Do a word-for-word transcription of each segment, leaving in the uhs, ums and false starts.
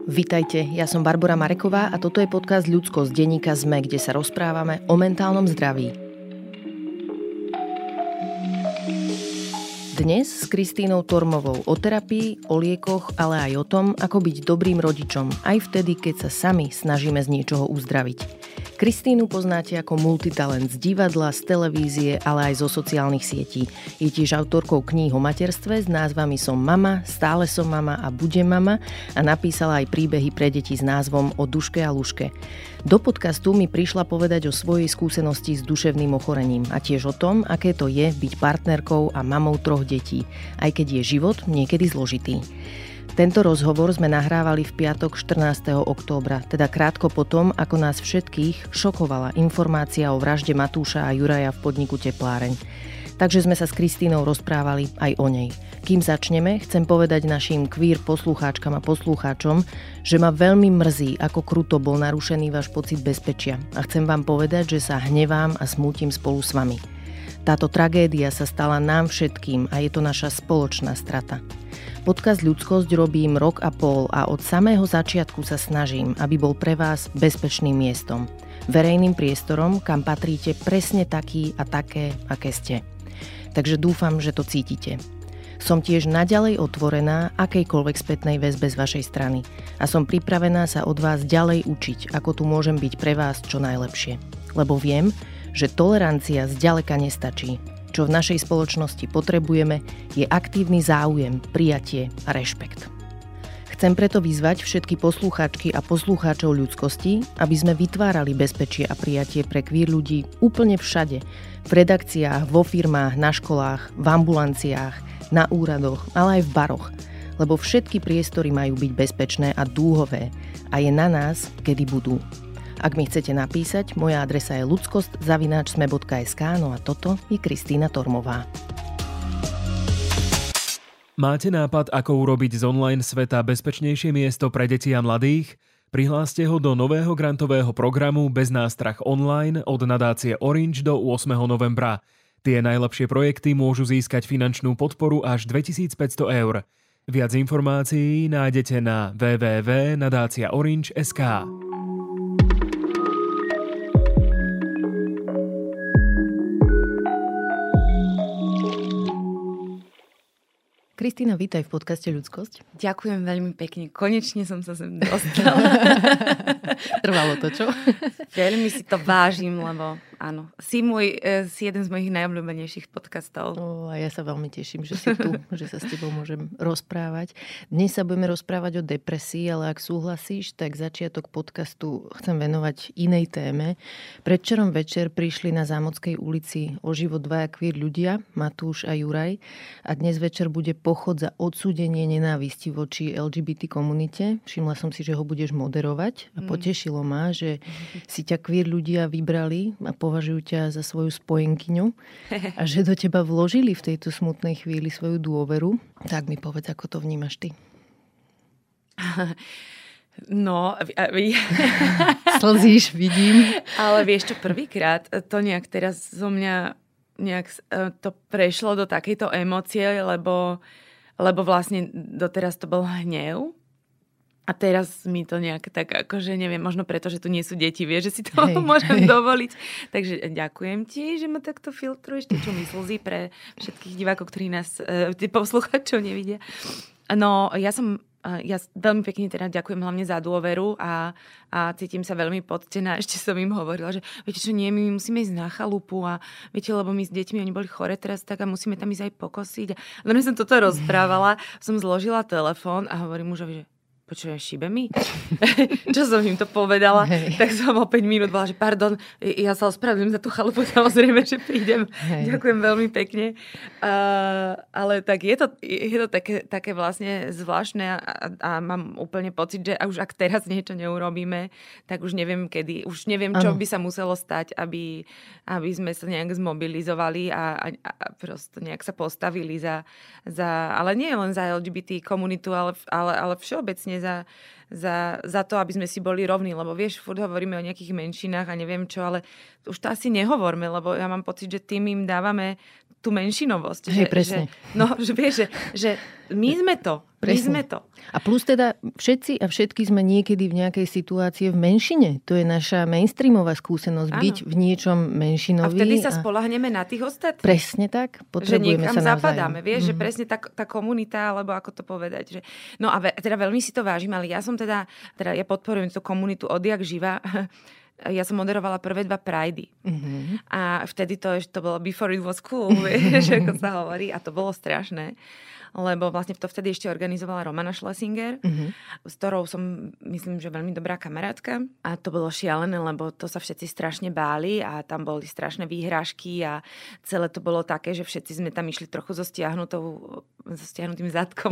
Vitajte, ja som Barbora Mareková a toto je podcast Ľudsko z denníka es em e, kde sa rozprávame o mentálnom zdraví. Dnes s Kristínou Tormovou o terapii, o liekoch, ale aj o tom, ako byť dobrým rodičom, aj vtedy, keď sa sami snažíme z niečoho uzdraviť. Kristínu poznáte ako multitalent z divadla, z televízie, ale aj zo sociálnych sietí. Je tiež autorkou kníh o materstve s názvami Som mama, Stále som mama a Budem mama a napísala aj príbehy pre deti s názvom O Duške a Luške. Do podcastu mi prišla povedať o svojej skúsenosti s duševným ochorením a tiež o tom, aké to je byť partnerkou a mamou troch detí, aj keď je život niekedy zložitý. Tento rozhovor sme nahrávali v piatok štrnásteho októbra, teda krátko potom, ako nás všetkých šokovala informácia o vražde Matúša a Juraja v podniku Tepláreň. Takže sme sa s Kristínou rozprávali aj o nej. Kým začneme, chcem povedať našim queer poslucháčkam a poslucháčom, že ma veľmi mrzí, ako kruto bol narušený váš pocit bezpečia. A chcem vám povedať, že sa hnevám a smútim spolu s vami. Táto tragédia sa stala nám všetkým a je to naša spoločná strata. Podcast Ľudskosť robím rok a pol a od samého začiatku sa snažím, aby bol pre vás bezpečným miestom. Verejným priestorom, kam patríte presne taký a také, aké ste. Takže dúfam, že to cítite. Som tiež naďalej otvorená akejkoľvek spätnej väzbe z vašej strany a som pripravená sa od vás ďalej učiť, ako tu môžem byť pre vás čo najlepšie. Lebo viem, že tolerancia zďaleka nestačí. Čo v našej spoločnosti potrebujeme, je aktívny záujem, prijatie a rešpekt. Chcem preto vyzvať všetky poslucháčky a poslucháčov ľudskosti, aby sme vytvárali bezpečie a prijatie pre queer ľudí úplne všade. V redakciách, vo firmách, na školách, v ambulanciách, na úradoch, ale aj v baroch. Lebo všetky priestory majú byť bezpečné a dúhové a je na nás, kedy budú. Ak mi chcete napísať, moja adresa je ľudskost zavináč es em e bodka es ká, no a toto je Kristína Tormová. Máte nápad, ako urobiť z online sveta bezpečnejšie miesto pre deti a mladých? Prihláste ho do nového grantového programu Bez nástrah online od nadácie Orange do ôsmeho novembra. Tie najlepšie projekty môžu získať finančnú podporu až dvetisícpäťsto eur. Viac informácií nájdete na w w w bodka nadácia orange bodka es ká. Kristína, vítaj v podcaste Ľudskosť. Ďakujem veľmi pekne. Konečne som sa sem dostala. Trvalo to, čo? Veľmi si to vážim, lebo áno, si, môj, si jeden z mojich najobľúbenejších podcastov. O, a ja sa veľmi teším, že si tu, že sa s tebou môžem rozprávať. Dnes sa budeme rozprávať o depresii, ale ak súhlasíš, tak začiatok podcastu chcem venovať inej téme. Predvčerom večer prišli na Zámodskej ulici o život dvaja queer ľudia, Matúš a Juraj. A dnes večer bude pochod za odsúdenie nenávisti voči el gé bé té komunite. Všimla som si, že ho budeš moderovať a potešilo ma, že si ťa queer ľudia vybrali a považujú ťa za svoju spojenkyňu a že do teba vložili v tejto smutnej chvíli svoju dôveru. Tak mi povedz, ako to vnímaš ty. No, slzíš, vidím. Ale vieš čo, prvýkrát to nejak teraz zo mňa nejak to prešlo do takejto emócie, lebo, lebo vlastne doteraz to bol hnev. A teraz mi to nejak tak, akože neviem, možno preto, že tu nie sú deti, vieš, že si to hej, môžem hej. dovoliť. Takže ďakujem ti, že ma takto filtruješ, tie čo mi slzy pre všetkých divákov, ktorí nás, tí poslucháčov nevidia. No, ja som Ja veľmi pekne teda ďakujem hlavne za dôveru a, a cítim sa veľmi poctená. Ešte som im hovorila, že viete čo, nie, my musíme ísť na chalupu a viete, lebo my s deťmi, oni boli chore teraz tak a musíme tam ísť aj pokosiť. A no, som toto rozprávala, som zložila telefón a hovorím mužovi, že počujem, šíbe mi? Čo som im to povedala? Hej. Tak som o päť minút bola, že pardon, ja sa ospravedlňujem za tú chalupu, samozrejme, že prídem. Hej. Ďakujem veľmi pekne. Uh, ale tak je to, je to také, také vlastne zvláštne a, a mám úplne pocit, že už ak teraz niečo neurobíme, tak už neviem kedy, už neviem, čo ano. by sa muselo stať, aby, aby sme sa nejak zmobilizovali a, a, a prosto nejak sa postavili za, za, ale nie len za el gé bé té komunitu, ale, ale, ale všeobecne za, za, za to, aby sme si boli rovní, lebo vieš, furt hovoríme o nejakých menšinách a neviem čo, ale už to asi nehovorme, lebo ja mám pocit, že tým im dávame tú menšinovosť. Hej, že, presne. Že, no, že vieš, že, že my sme to. My Presne. sme to. A plus teda všetci a všetky sme niekedy v nejakej situácii v menšine. To je naša mainstreamová skúsenosť, ano. Byť v niečom menšinový. A vtedy sa a... spoľahneme na tých ostatných. Presne tak. Potrebujeme že sa navzájom. zapadáme, vieš, mm-hmm. že presne tá, tá komunita, alebo ako to povedať. Že... No a ve, teda veľmi si to vážim, ale ja som teda, teda ja podporujem tú komunitu odjak živa. Ja som moderovala prvé dva Pridey. Mm-hmm. A vtedy to, to bolo before it was cool, vieš, ako sa hovorí. A to bolo strašné. Lebo vlastne to vtedy ešte organizovala Romana Schlesinger, mm-hmm. s ktorou som, myslím, že veľmi dobrá kamarátka. A to bolo šialené, lebo to sa všetci strašne báli a tam boli strašné výhrážky a celé to bolo také, že všetci sme tam išli trochu so stiahnutou, so stiahnutým zadkom,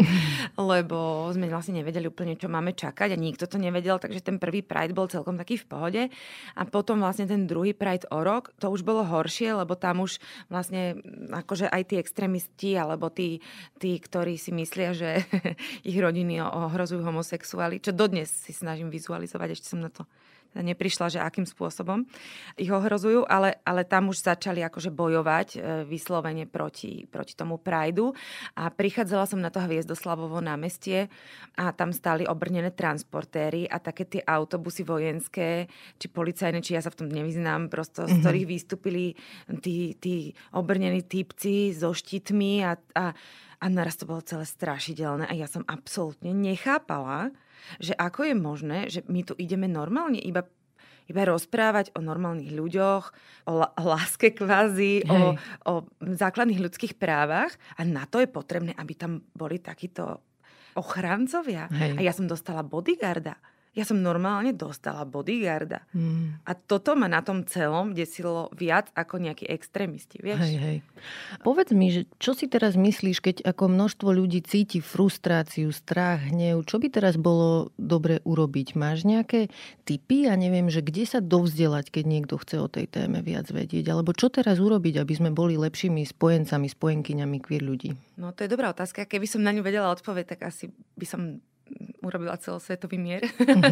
lebo sme vlastne nevedeli úplne, čo máme čakať a nikto to nevedel, takže ten prvý Pride bol celkom taký v pohode. A potom vlastne ten druhý Pride o rok, to už bolo horšie, lebo tam už vlastne akože aj tí extrémisti alebo tí, tí ktorí si myslia, že ich rodiny ohrozujú homosexuáli, čo dodnes si snažím vizualizovať, ešte som na to neprišla, že akým spôsobom ich ohrozujú, ale, ale tam už začali akože bojovať e, vyslovene proti, proti tomu Prideu a prichádzala som na to Hviezdoslavovo námestie a tam stáli obrnené transportéry a také tie autobusy vojenské, či policajné, či ja sa v tom nevyznám, prosto, mm-hmm. z ktorých vystúpili tí, tí obrnení týpci so štítmi a, a A naraz to bolo celé strašidelné a ja som absolútne nechápala, že ako je možné, že my tu ideme normálne iba, iba rozprávať o normálnych ľuďoch, o, la, o láske kvázi, o, o základných ľudských právach a na to je potrebné, aby tam boli takíto ochrancovia. Hej. A ja som dostala bodyguarda. Ja som normálne dostala bodyguarda. Hmm. A toto ma na tom celom desilo viac ako nejakí extrémisti, vieš? Hej, hej. Povedz mi, že čo si teraz myslíš, keď ako množstvo ľudí cíti frustráciu, strach, hnev, čo by teraz bolo dobre urobiť? Máš nejaké tipy? Ja neviem, že kde sa dovzdelať, keď niekto chce o tej téme viac vedieť? Alebo čo teraz urobiť, aby sme boli lepšími spojencami, spojenkyňami queer ľudí? No to je dobrá otázka. Keby som na ňu vedela odpovedať, tak asi by som urobila celosvetový mier.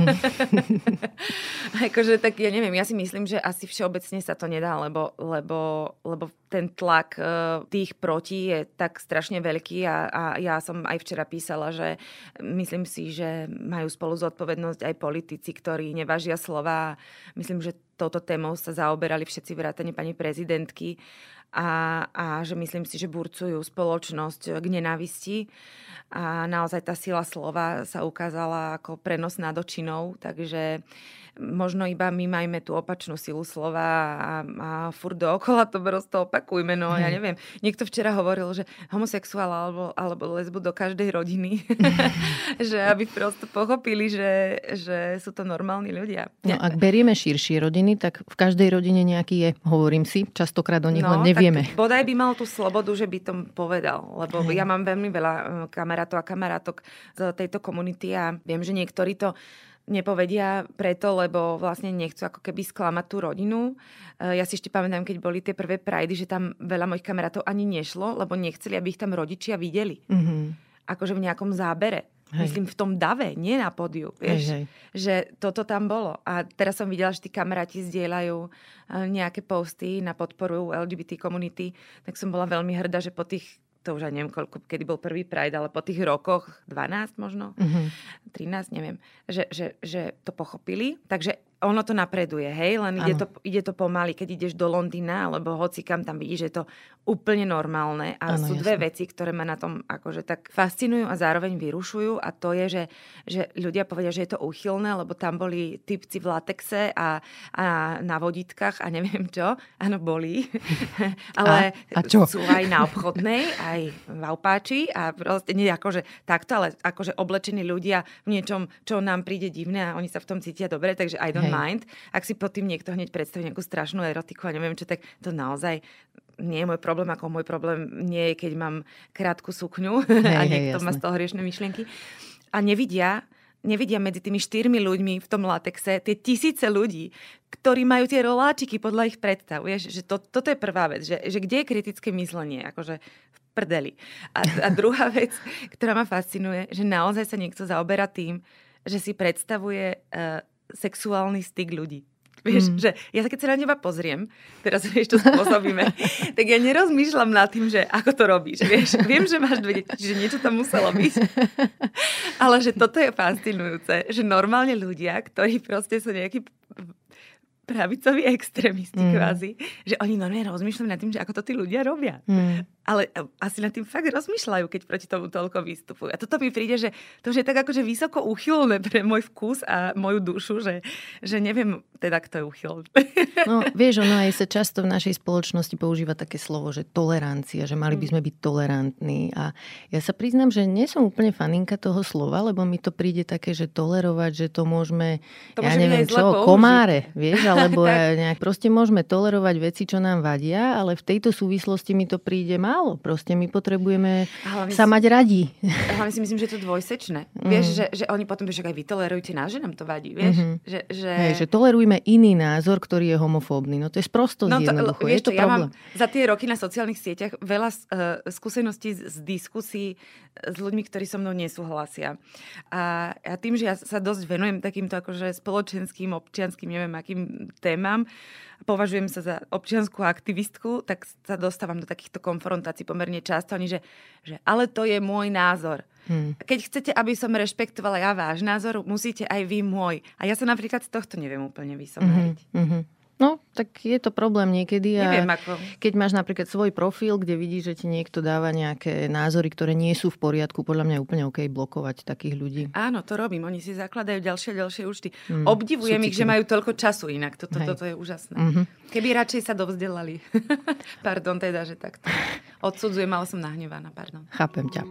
Mm-hmm. akože tak ja neviem, ja si myslím, že asi všeobecne sa to nedá, lebo, lebo, lebo ten tlak uh, tých proti je tak strašne veľký a, a ja som aj včera písala, že myslím si, že majú spolu zodpovednosť aj politici, ktorí nevážia slova. Myslím, že touto témou sa zaoberali všetci vrátane pani prezidentky a, a že myslím si, že burcujú spoločnosť k nenávisti a naozaj tá sila slova sa ukázala ako prenos nad očinou, takže možno iba my majme tú opačnú silu slova a, a furt dookola to prosto opakujme, no ja neviem. Niekto včera hovoril, že homosexuál alebo, alebo lesbu do každej rodiny, že aby prosto pochopili, že, že sú to normálni ľudia. No ak berieme širšie rodiny, tak v každej rodine nejaký je, hovorím si, častokrát o nich no, len nevieme. Tak bodaj by mal tú slobodu, že by to povedal, lebo Hej. ja mám veľmi veľa kamarátov a kamarátok z tejto komunity a viem, že niektorí to nepovedia preto, lebo vlastne nechcú ako keby sklamať tú rodinu. Ja si ešte pamätám, keď boli tie prvé Pridey, že tam veľa mojich kamarátov ani nešlo, lebo nechceli, aby ich tam rodičia videli. Mm-hmm. Akože v nejakom zábere. Hej. Myslím, v tom dave, nie na pódiu. Vieš, hej, hej. Že toto tam bolo. A teraz som videla, že tí kamaráti zdieľajú nejaké posty na podporu el gé bé té komunity, tak som bola veľmi hrdá, že po tých to už aj neviem, koľko, kedy bol prvý Pride, ale po tých rokoch, dvanásť možno, mm-hmm. trinásť, neviem, že, že, že to pochopili. Takže ono to napreduje, hej, len ide to, ide to pomaly, keď ideš do Londýna, alebo hocikam, tam vidíš, že je to úplne normálne. A ano, sú dve jasne. Veci, ktoré ma na tom akože tak fascinujú a zároveň vyrušujú. A to je, že, že ľudia povedia, že je to úchylné, lebo tam boli typci v latexe a, a na vodítkach a neviem čo. Áno, boli. Ale a, a čo? Sú aj na obchodnej, aj v Aupáči a proste nie akože takto, ale akože oblečení ľudia v niečom, čo nám príde divné a oni sa v tom cítia dobre, takže I don't Hej. mind. Ak si pod tým niekto hneď predstaví nejakú strašnú erotiku a neviem čo, tak to naozaj nie je môj problém, ako môj problém nie je, keď mám krátku sukňu hej, a niekto hej, má z toho hriešne myšlienky. A nevidia, nevidia medzi tými štyrmi ľuďmi v tom latexe tie tisíce ľudí, ktorí majú tie roláčiky podľa ich predstav. Vieš, že to, toto je prvá vec, že, že kde je kritické myslenie, akože v prdeli. A, a druhá vec, ktorá ma fascinuje, že naozaj sa niekto zaoberá tým, že si predstavuje uh, sexuálny styk ľudí. Vieš, Mm. že ja sa keď sa na teba pozriem, teraz vieš, čo spôsobíme, tak ja nerozmýšľam nad tým, že ako to robíš, vieš. Viem, že máš dve deti, čiže niečo tam muselo byť. Ale že toto je fascinujúce, že normálne ľudia, ktorí proste sú nejakí pravicoví extrémisti mm. kvázi, že oni normálne rozmýšľajú nad tým, že ako to tí ľudia robia. Mm. Ale asi nad tým fakt rozmýšľajú, keď proti tomu toľko vystupujú. A toto mi príde, že to už je tak akože vysoko uchylné pre môj vkus a moju dušu, že, že neviem teda, kto je uchylný. No, vieš, ono aj sa často v našej spoločnosti používa také slovo, že tolerancia, že mali by sme byť tolerantní. A ja sa priznám, že nie som úplne faninka toho slova, lebo mi to príde také, že tolerovať, že to môžeme, to ja neviem čo, komáre, vieš, alebo nejak proste môžeme tolerovať veci, čo nám vadia, ale v tejto súvislosti mi to príde málo. Proste my potrebujeme sa mať radi. Hlavne si myslím, že je to dvojsečné. Mm. Vieš, že, že oni potom, že aj vy tolerujte nás, že nám to vadí, vieš? Mm-hmm. Že, že... Hej, že tolerujme iný názor, ktorý je homofóbny. No to je sprosto no jednoducho. Vieš, je to ja problém. Mám za tie roky na sociálnych sieťach veľa uh, skúseností z, z diskusí s ľuďmi, ktorí so mnou nesúhlasia. A, a tým, že ja sa dosť venujem takýmto akože spoločenským, občianským, neviem akým témam, považujem sa za občiansku aktivistku, tak sa dostávam do takýchto konfrontácií pomerne často. Oni, že, že ale to je môj názor. Hmm. Keď chcete, aby som rešpektovala ja váš názor, musíte aj vy môj. A ja sa napríklad z tohto neviem úplne vysomariť. Mm-hmm. No, tak je to problém niekedy. A neviem ako. Keď máš napríklad svoj profil, kde vidíš, že ti niekto dáva nejaké názory, ktoré nie sú v poriadku, podľa mňa je úplne OK blokovať takých ľudí. Áno, to robím. Oni si zakladajú ďalšie a ďalšie účty. Mm, Obdivujem ich, že majú toľko času inak. Toto, toto je úžasné. Mm-hmm. Keby radšej sa dovzdelali. Pardon, teda, že takto. Odsudzujem, ale som nahnevaná. Pardon. Chápem ťa.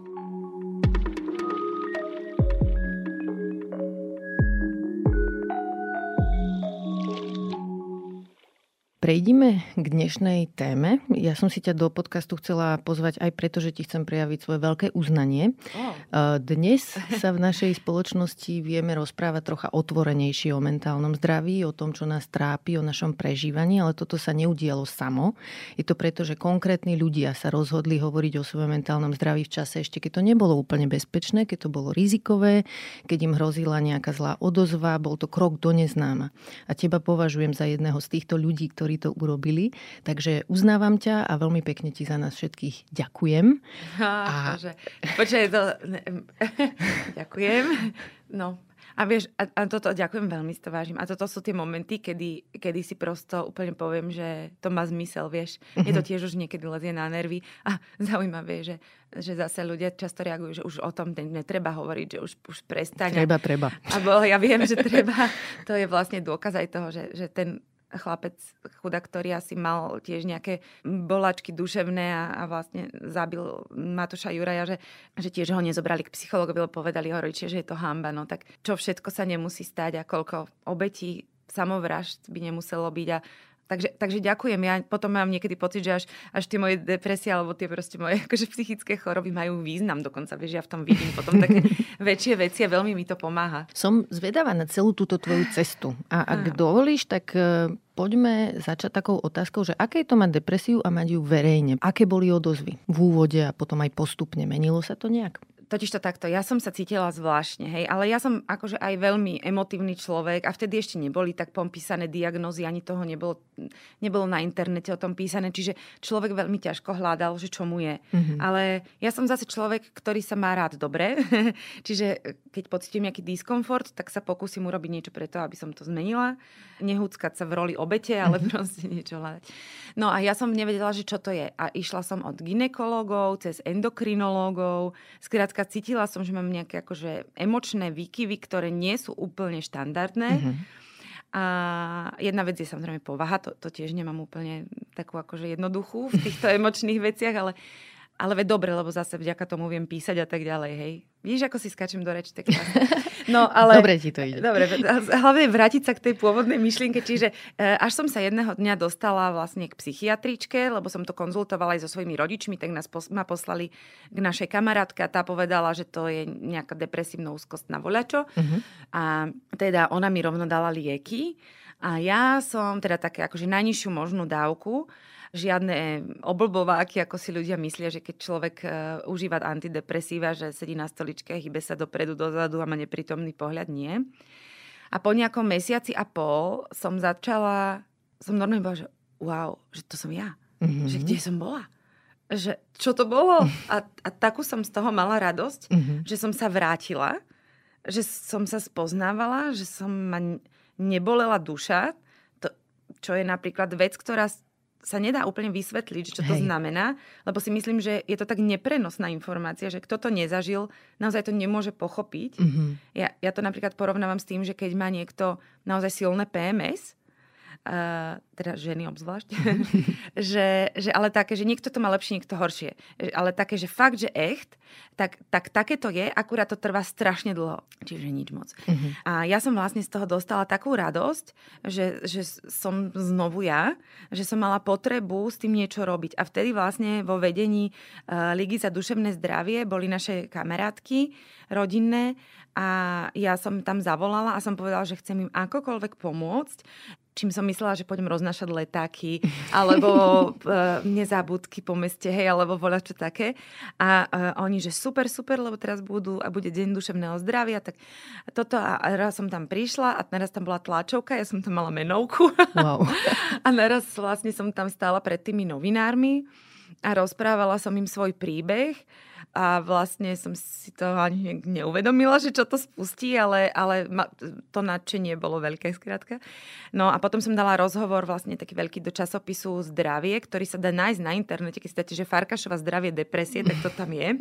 Prejdime k dnešnej téme. Ja som si ťa do podcastu chcela pozvať aj preto, že ti chcem prejaviť svoje veľké uznanie. Oh. Dnes sa v našej spoločnosti vieme rozprávať trocha otvorenejšie o mentálnom zdraví, o tom, čo nás trápi, o našom prežívaní, ale toto sa neudialo samo. Je to preto, že konkrétni ľudia sa rozhodli hovoriť o svojom mentálnom zdraví v čase ešte, keď to nebolo úplne bezpečné, keď to bolo rizikové, keď im hrozila nejaká zlá odozva, bol to krok do neznáma. A teba považujem za jedného z týchto ľudí, ktorí to urobili. Takže uznávam ťa a veľmi pekne ti za nás všetkých ďakujem. A... Počkaj, to... ďakujem. No. A vieš, a, a toto ďakujem veľmi, si to vážim. A toto sú tie momenty, kedy, kedy si prosto úplne poviem, že to má zmysel, vieš. Mm-hmm. Je to tiež už niekedy lezie na nervy. A zaujímavé, že, že zase ľudia často reagujú, že už o tom netreba hovoriť, že už, už prestaň. Treba, treba. Abo ja viem, že treba. To je vlastne dôkaz aj toho, že, že ten chlapec chudák, ktorý asi mal tiež nejaké bolačky duševné a, a vlastne zabil Matúša Juraja, že, že tiež ho nezobrali k psychologovi, lebo povedali ho rodičia, že je to hanba. No tak čo všetko sa nemusí stať a koľko obetí samovražd by nemuselo byť a Takže, takže ďakujem. Ja potom mám niekedy pocit, že až, až tie moje depresie alebo tie proste moje akože psychické choroby majú význam dokonca. Vieš, ja v tom vidím potom také väčšie veci a veľmi mi to pomáha. Som zvedavá na celú túto tvoju cestu. A ak dovolíš, tak poďme začať takou otázkou, že aké je to mať depresiu a mať ju verejne? Aké boli odozvy v úvode a potom aj postupne? Menilo sa to nejak? Totiž to takto, ja som sa cítila zvláštne, hej, ale ja som akože aj veľmi emotívny človek a vtedy ešte neboli tak popísané diagnózy, ani toho nebolo, nebolo na internete o tom písané, čiže človek veľmi ťažko hľadal, že čo mu je. Mm-hmm. Ale ja som zase človek, ktorý sa má rád dobre, čiže keď pocítim nejaký diskomfort, tak sa pokúsim urobiť niečo preto, aby som to zmenila. Nehúckať sa v roli obete, ale mm-hmm. proste niečo hľadať. No a ja som nevedela, že čo to je. A išla som od gynekológov, cez endokrinológov, skrátka cítila som, že mám nejaké akože emočné výkyvy, ktoré nie sú úplne štandardné. Mm-hmm. A jedna vec je samozrejme povaha, to, to tiež nemám úplne takú akože jednoduchú v týchto emočných veciach, ale, ale veď dobre, lebo zase vďaka tomu viem písať a tak ďalej, hej. Víš, ako si skáčem do reči, tak no, ale... Dobre ti to ide. Dobre, hlavne vrátiť sa k tej pôvodnej myšlienke, čiže až som sa jedného dňa dostala vlastne k psychiatričke, lebo som to konzultovala aj so svojimi rodičmi, tak nás pos- ma poslali k našej kamarátke a tá povedala, že to je nejaká depresívna úzkostná voľačo. Uh-huh. A teda ona mi rovno dala lieky a ja som teda také akože najnižšiu možnú dávku, žiadne oblbováky, ako si ľudia myslia, že keď človek uh, užíva antidepresíva, že sedí na stoličke, hýbe sa dopredu, dozadu a má neprítomný pohľad, nie. A po nejakom mesiaci a pol som začala, som normálne bola, že wow, že to som ja. Mm-hmm. Že kde som bola? Že čo to bolo? A, a takú som z toho mala radosť, mm-hmm. že som sa vrátila, že som sa spoznávala, že som ma nebolela duša, to, čo je napríklad vec, ktorá sa nedá úplne vysvetliť, čo to Hej. znamená, lebo si myslím, že je to tak neprenosná informácia, že kto to nezažil, naozaj to nemôže pochopiť. Mm-hmm. Ja, ja to napríklad porovnávam s tým, že keď má niekto naozaj silné pé em es, Uh, teda ženy obzvlášť, že, že ale také, že niekto to má lepšie, niekto horšie. Ale také, že fakt, že echt, tak, tak také to je, akurát to trvá strašne dlho. Čiže nič moc. Uh-huh. A ja som vlastne z toho dostala takú radosť, že, že som znovu ja, že som mala potrebu s tým niečo robiť. A vtedy vlastne vo vedení uh, Ligy za duševné zdravie boli naše kamarátky rodinné a ja som tam zavolala a som povedala, že chcem im akokoľvek pomôcť, čím som myslela, že pôjdem roznášať letáky, alebo uh, nezabudky po meste, hej, alebo voľačo také. A uh, oni, že super, super, lebo teraz budú, a bude deň duševného zdravia, tak toto a, a raz som tam prišla a naraz tam bola tlačovka, ja som tam mala menovku. Wow. A naraz vlastne som tam stála pred tými novinármi a rozprávala som im svoj príbeh. A vlastne som si to ani neuvedomila, že čo to spustí, ale, ale to nadšenie bolo veľké skrátka. No a potom som dala rozhovor vlastne taký veľký do časopisu Zdravie, ktorý sa dá nájsť na internete, keď si dáte, že Farkašova zdravie, depresie, tak to tam je.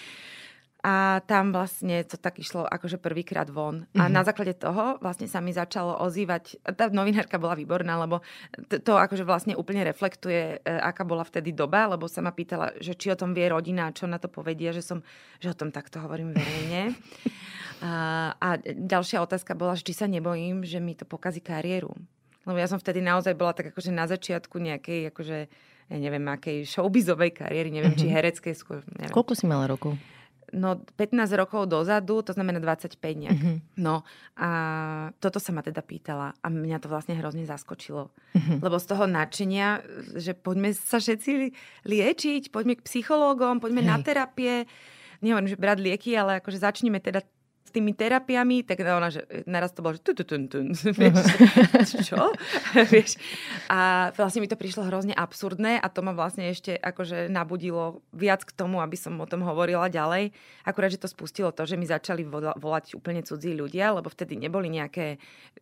A tam vlastne to tak išlo akože prvýkrát von. A mm-hmm. na základe toho vlastne sa mi začalo ozývať, tá novinárka bola výborná, lebo to, to akože vlastne úplne reflektuje, aká bola vtedy doba, lebo sa ma pýtala, že či o tom vie rodina, čo na to povedia, že som, že o tom takto hovorím verejne. A, a ďalšia otázka bola, že či sa nebojím, že mi to pokazí kariéru. Lebo ja som vtedy naozaj bola tak akože na začiatku nejakej, akože, ja neviem, akej showbizovej kariéry, neviem, mm-hmm. či hereckej skôr. Neviem. Koľko si mala rokov? No, pätnásť rokov dozadu, to znamená dvadsaťpäť nejak. Mm-hmm. No, a toto sa ma teda pýtala a mňa to vlastne hrozne zaskočilo. Mm-hmm. Lebo z toho nadšenia, že poďme sa všetci liečiť, poďme k psychológom, poďme Hej. na terapie. Nehovorím, že brať lieky, ale akože začneme teda s tými terapiami, tak ona, že naraz to bolo, že tututun, vieš, čo? Vieš. A vlastne mi to prišlo hrozne absurdné a to ma vlastne ešte akože nabudilo viac k tomu, aby som o tom hovorila ďalej. Akurát, že to spustilo to, že mi začali volať úplne cudzí ľudia, lebo vtedy neboli nejaké,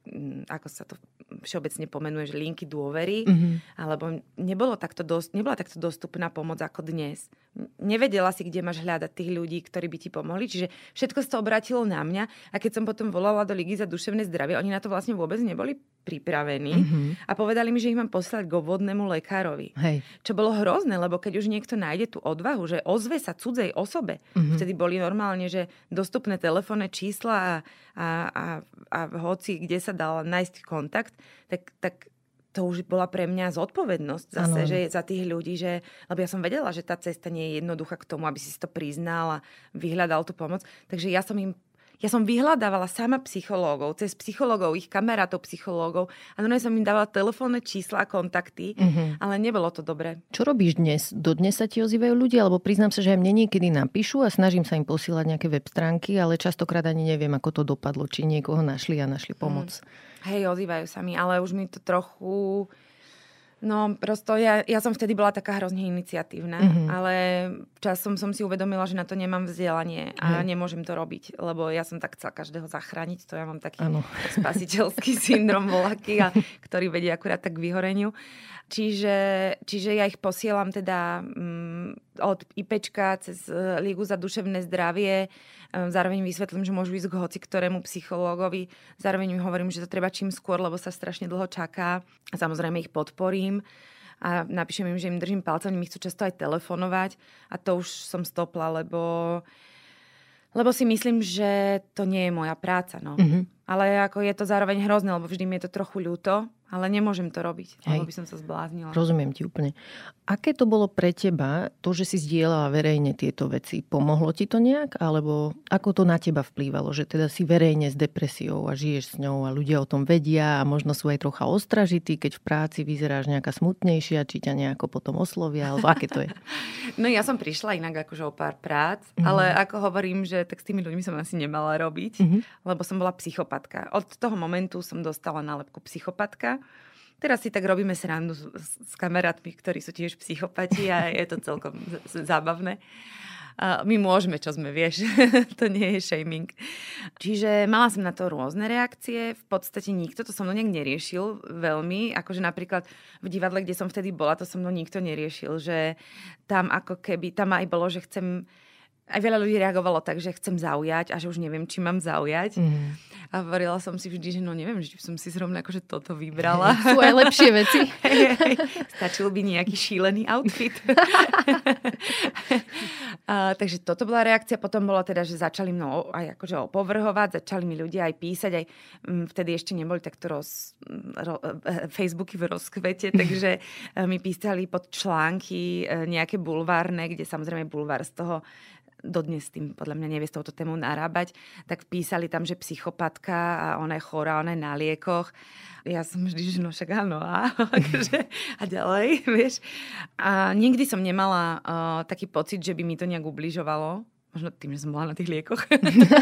ako sa to všeobecne pomenuje, že linky dôvery, mm-hmm. alebo nebolo takto dost, nebola takto dostupná pomoc ako dnes. Nevedela si, kde máš hľadať tých ľudí, ktorí by ti pomohli, čiže všetko sa to obrátilo na mňa a keď som potom volala do Ligy za duševné zdravie, oni na to vlastne vôbec neboli pripravení mm-hmm. a povedali mi, že ich mám poslať k obvodnému lekárovi. Hej. Čo bolo hrozné, lebo keď už niekto nájde tú odvahu, že ozve sa cudzej osobe, mm-hmm. vtedy boli normálne, že dostupné telefónne čísla a, a, a, a hoci kde sa dal nájsť kontakt, tak, tak to už bola pre mňa zodpovednosť zase, ano. Že za tých ľudí, že, lebo ja som vedela, že tá cesta nie je jednoduchá k tomu, aby si to priznal a vyhľadal tú pomoc. Takže ja som im Ja som vyhľadávala sama psychológov, cez psychológov, ich kamarátov psychológov a normálne som im dávala telefónne čísla a kontakty, mm-hmm. ale nebolo to dobré. Čo robíš dnes? Dodnes sa ti ozývajú ľudia? Alebo priznám sa, že aj mne niekedy napíšu a snažím sa im posílať nejaké web stránky, ale častokrát ani neviem, ako to dopadlo, či niekoho našli a našli pomoc. Mm. Hej, ozývajú sa mi, ale už mi to trochu... No, prosto ja, ja som vtedy bola taká hrozne iniciatívna, mm-hmm. ale časom som si uvedomila, že na to nemám vzdelanie a mm. nemôžem to robiť, lebo ja som tak chcela každého zachrániť, to ja mám taký ano. spasiteľský syndrom voľaký, a ktorý vedie akurát tak k vyhoreniu. Čiže, čiže ja ich posielam teda um, od IPčka cez uh, Ligu za duševné zdravie. Um, zároveň vysvetlím, že môžu ísť k hoci ktorému psychológovi. Zároveň im hovorím, že to treba čím skôr, lebo sa strašne dlho čaká. A samozrejme ich podporím. A napíšem im, že im držím palce. Oni mi chcú často aj telefonovať. A to už som stopla, lebo... Lebo si myslím, že to nie je moja práca. No. Mm-hmm. Ale ako je to zároveň hrozné, lebo vždy mi je to trochu ľúto. Ale nemôžem to robiť, lebo by som sa zbláznila. Rozumiem ti úplne. Aké to bolo pre teba, to, že si zdieľala verejne tieto veci? Pomohlo ti to nejak? Alebo ako to na teba vplývalo? Že teda si verejne s depresiou a žiješ s ňou a ľudia o tom vedia a možno sú aj trocha ostražití, keď v práci vyzeráš nejaká smutnejšia, či ťa nejako potom oslovia, alebo aké to je? No ja som prišla inak akože o pár prác, mm-hmm. ale ako hovorím, že tak s tými ľuďmi som asi nemala robiť, mm-hmm. lebo som bola psychopatka. Od toho momentu som dostala nálepku psychopatka. Teraz si tak robíme srandu s, s kamarátmi, ktorí sú tiež psychopati a je to celkom z- zábavné. A my môžeme, čo sme, vieš. To nie je shaming. Čiže mala som na to rôzne reakcie. V podstate nikto to so mnou nejak neriešil veľmi. Akože napríklad v divadle, kde som vtedy bola, to so mnou nikto neriešil. Že tam ako keby, tam aj bolo, že chcem... Aj veľa ľudí reagovalo tak, že chcem zaujať a že už neviem, či mám zaujať. Mm. A hovorila som si vždy, že no neviem, že som si zrovna akože toto vybrala. Sú aj lepšie veci. Stačil by nejaký šílený outfit. a, takže toto bola reakcia. Potom bolo teda, že začali mnou aj akože opovrhovať, začali mi ľudia aj písať. Aj m, vtedy ešte neboli takto roz, ro, Facebooky v rozkvete, takže mi písali pod články nejaké bulvárne, kde samozrejme bulvár z toho dodnes s tým, podľa mňa nevie s touto témou narábať, tak písali tam, že psychopatka a ona je chorá, ona je na liekoch. Ja som vždy, že no však áno, a, a ďalej, vieš. A nikdy som nemala uh, taký pocit, že by mi to nejak ubližovalo. Možno tým, že som bola na tých liekoch. uh,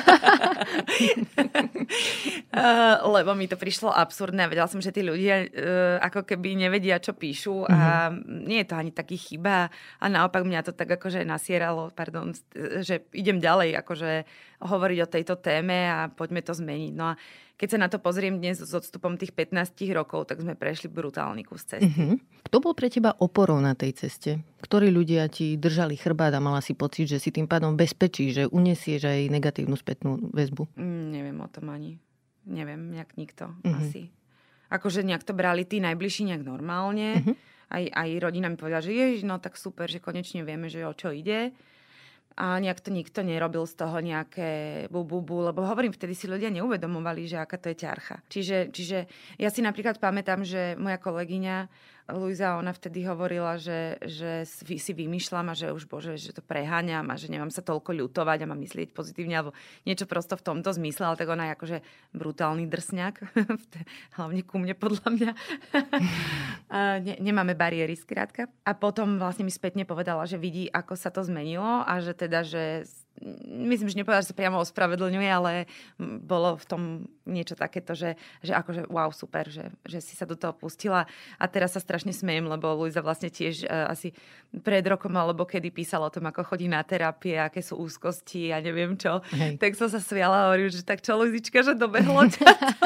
lebo mi to prišlo absurdné. Vedela som, že tí ľudia uh, ako keby nevedia, čo píšu a mm-hmm. nie je to ani taký chyba. A naopak mňa to tak akože nasieralo, pardon, že idem ďalej akože hovoriť o tejto téme a poďme to zmeniť. No a keď sa na to pozriem dnes s odstupom tých pätnásť rokov, tak sme prešli brutálny kus cesty. Mm-hmm. Kto bol pre teba oporou na tej ceste? Ktorí ľudia ti držali chrbát a mala si pocit, že si tým pádom bezpečí, že unesieš aj negatívnu spätnú väzbu? Mm, neviem o tom ani. Neviem, nejak nikto mm-hmm. asi. Akože nejak to brali tí najbližší nejak normálne. Mm-hmm. Aj, aj rodina mi povedala, že ježiš, no tak super, že konečne vieme, že o čo ide. A nejak to nikto nerobil z toho nejaké bububu, lebo hovorím, vtedy si ľudia neuvedomovali, že aká to je ťarcha. Čiže, čiže ja si napríklad pamätám, že moja kolegyňa Luisa, ona vtedy hovorila, že, že si vymýšľam a že už bože, že to preháňam a že nemám sa toľko ľutovať a mám myslieť pozitívne alebo niečo prosto v tomto zmysle, ale tak ona je akože brutálny drsňak, hlavne ku mne podľa mňa. a ne, nemáme bariéry skrátka. A potom vlastne mi spätne povedala, že vidí, ako sa to zmenilo a že teda, že myslím, že nepovedala, že sa priamo ospravedlňuje, ale bolo v tom niečo takéto, že, že akože wow, super, že, že si sa do toho pustila a teraz sa strašne smejem, lebo Luisa vlastne tiež uh, asi pred rokom alebo kedy písala o tom, ako chodí na terapie, aké sú úzkosti a neviem čo. Hej. Tak som sa smiala a hovorím, že tak čo, Luizička, že dobehlo ťa to.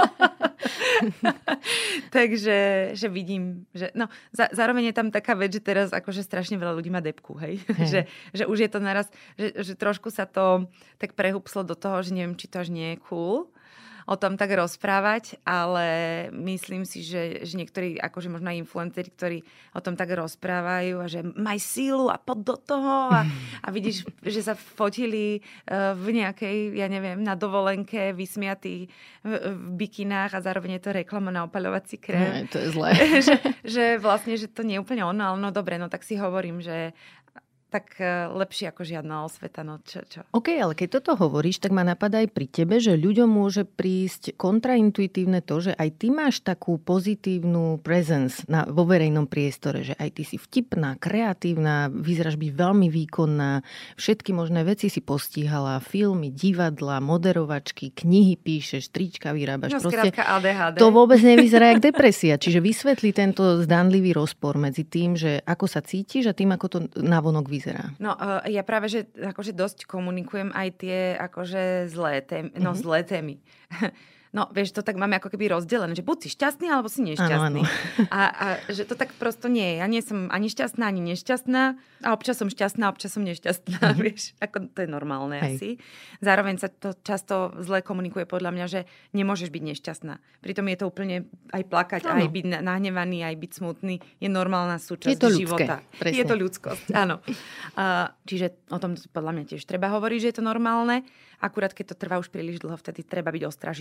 Takže, že vidím, že no, za, zároveň je tam taká vec, že teraz akože strašne veľa ľudí má depku, hej. hej. že, že už je to naraz, že, že trošku sa to tak prehúpslo do toho, že neviem, či to až nie je cool o tom tak rozprávať, ale myslím si, že, že niektorí, akože možno aj influenceri, ktorí o tom tak rozprávajú a že maj sílu a poď do toho a, a vidíš, že sa fotili v nejakej, ja neviem, na dovolenke vysmiatí v, v bikinách a zároveň je to reklama na opaľovací krém. Nie, to je zlé. že, že vlastne, že to nie je úplne ono, ale no dobre, no tak si hovorím, že tak lepšie ako žiadna osveta, no čo, čo. OK, ale keď toto hovoríš, tak ma napadá aj pri tebe, že ľuďom môže prísť kontraintuitívne to, že aj ty máš takú pozitívnu presence na, vo verejnom priestore, že aj ty si vtipná, kreatívna, vyzeráš byť veľmi výkonná, všetky možné veci si postíhala, filmy, divadla, moderovačky, knihy píšeš, trička vyrábaš. No skrátka á dé há dé. To vôbec nevyzerá jak depresia. Čiže vysvetli tento zdanlivý rozpor medzi tým, že ako sa cítiš a tým, ako to navonok vyzerá. No, uh, ja práve, že akože dosť komunikujem aj tie akože zlé témy. No, mm-hmm. zlé témy. No, vieš, to tak máme ako keby rozdelené, že buď si šťastný, alebo si nešťastný. Áno, áno. A, a že to tak prosto nie je. Ja nie som ani šťastná, ani nešťastná. A občas som šťastná, občas som nešťastná. Mm-hmm. Vieš, ako to je normálne Hej. asi. Zároveň sa to často zle komunikuje podľa mňa, že nemôžeš byť nešťastná. Pritom je to úplne aj plakať, áno. aj byť nahnevaný, aj byť smutný. Je normálna súčasť je to života. Presne. Je to ľudskosť, áno. A, čiže o tom podľa mňa tiež treba hovoriť, že je to normálne. Akurát keď to trvá už príliš dlho, vtedy treba byť ostražitejší.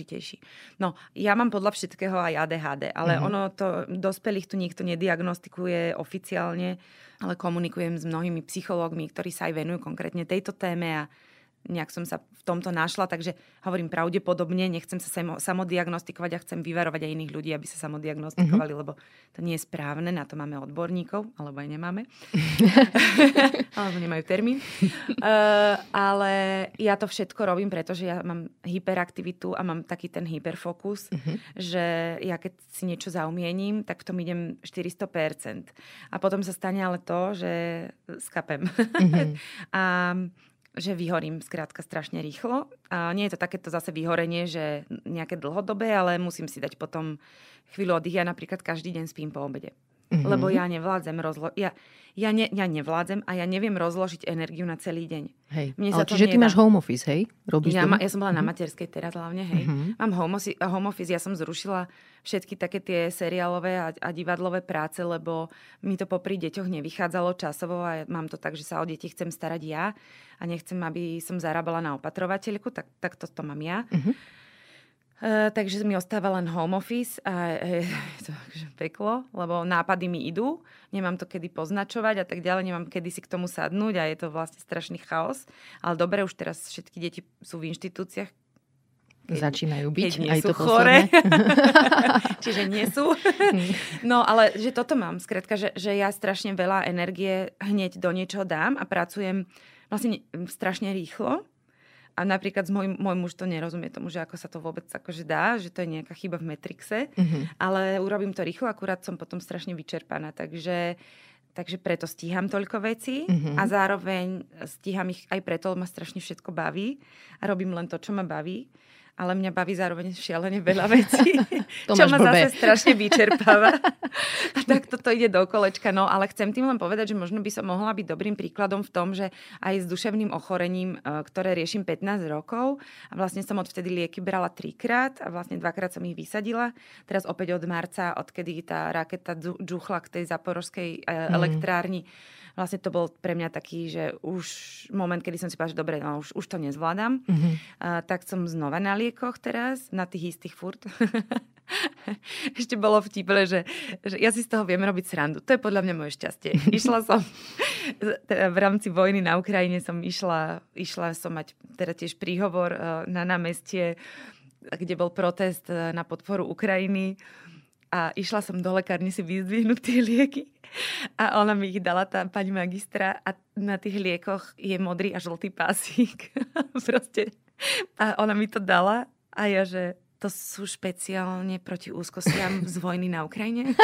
No, ja mám podľa všetkého aj á dé há dé, ale mm-hmm. ono to, dospelých tu nikto nediagnostikuje oficiálne, ale komunikujem s mnohými psychológmi, ktorí sa aj venujú konkrétne tejto téme a nejak som sa v tomto našla, takže hovorím pravdepodobne, nechcem sa samodiagnostikovať a chcem vyvarovať aj iných ľudí, aby sa samodiagnostikovali, mm-hmm. lebo to nie je správne, na to máme odborníkov, alebo aj nemáme. Alebo nemajú termín. uh, ale ja to všetko robím, pretože ja mám hyperaktivitu a mám taký ten hyperfokus, mm-hmm. že ja keď si niečo zaumiením, tak v tom idem štyristo percent. A potom sa stane ale to, že skapem. Mm-hmm. a že vyhorím skrátka strašne rýchlo. A nie je to takéto zase vyhorenie, že nejaké dlhodobé, ale musím si dať potom chvíľu oddych. Ja napríklad každý deň spím po obede. Mm-hmm. Lebo ja nevládzem rozlo- ja, ja, ne, ja nevládzem a ja neviem rozložiť energiu na celý deň. Hej. Ale čiže ty máš home office, hej? Robíš ja, ma, ja som bola mm-hmm. na materskej teraz hlavne, hej. Mm-hmm. Mám home office, home office, ja som zrušila všetky také tie seriálové a, a divadlové práce, lebo mi to popri deťoch nevychádzalo časovo a mám to tak, že sa o deti chcem starať ja a nechcem, aby som zarábala na opatrovateľku, tak, tak to, to mám ja. Mm-hmm. Uh, takže mi ostáva len home office a je to peklo, lebo nápady mi idú, nemám to kedy poznačovať a tak ďalej, nemám kedy si k tomu sadnúť a je to vlastne strašný chaos. Ale dobre, už teraz všetky deti sú v inštitúciách. Keď, Začínajú byť, keď nie aj sú to chore. Čiže nie sú. No ale že toto mám, skrátka, že, že ja strašne veľa energie hneď do niečoho dám a pracujem vlastne strašne rýchlo. A napríklad s môj, môj muž to nerozumie tomu, že ako sa to vôbec akože dá, že to je nejaká chyba v Matrixe. Mm-hmm. Ale urobím to rýchlo, akurát som potom strašne vyčerpaná. Takže, takže preto stíham toľko vecí mm-hmm. a zároveň stíham ich aj preto, lebo ma strašne všetko baví a robím len to, čo ma baví. Ale mňa baví zároveň šialene veľa vecí, čo ma blbé. Zase strašne vyčerpáva. A tak toto ide do kolečka. No, ale chcem tým len povedať, že možno by som mohla byť dobrým príkladom v tom, že aj s duševným ochorením, ktoré riešim pätnásť rokov, a vlastne som odvtedy lieky brala trikrát a vlastne dvakrát som ich vysadila. Teraz opäť od marca, odkedy tá raketa džuchla k tej zaporožskej mm. elektrárni, vlastne to bol pre mňa taký, že už moment, kedy som si povedala, že dobre, no už, už to nezvládam. Mm-hmm. Uh, tak som znova na liekoch teraz, na tých istých furt. Ešte bolo vtipné, že, že ja si z toho viem robiť srandu. To je podľa mňa moje šťastie. Išla som, teda v rámci vojny na Ukrajine som išla, išla som mať teda tiež príhovor uh, na námestie, kde bol protest uh, na podporu Ukrajiny. A išla som do lekárne si vyzdvihnúť tie lieky. A ona mi ich dala, tá pani magistra, a na tých liekoch je modrý a žltý pásík. Proste. A ona mi to dala a ja, že to sú špeciálne proti úzkostiam z vojny na Ukrajine.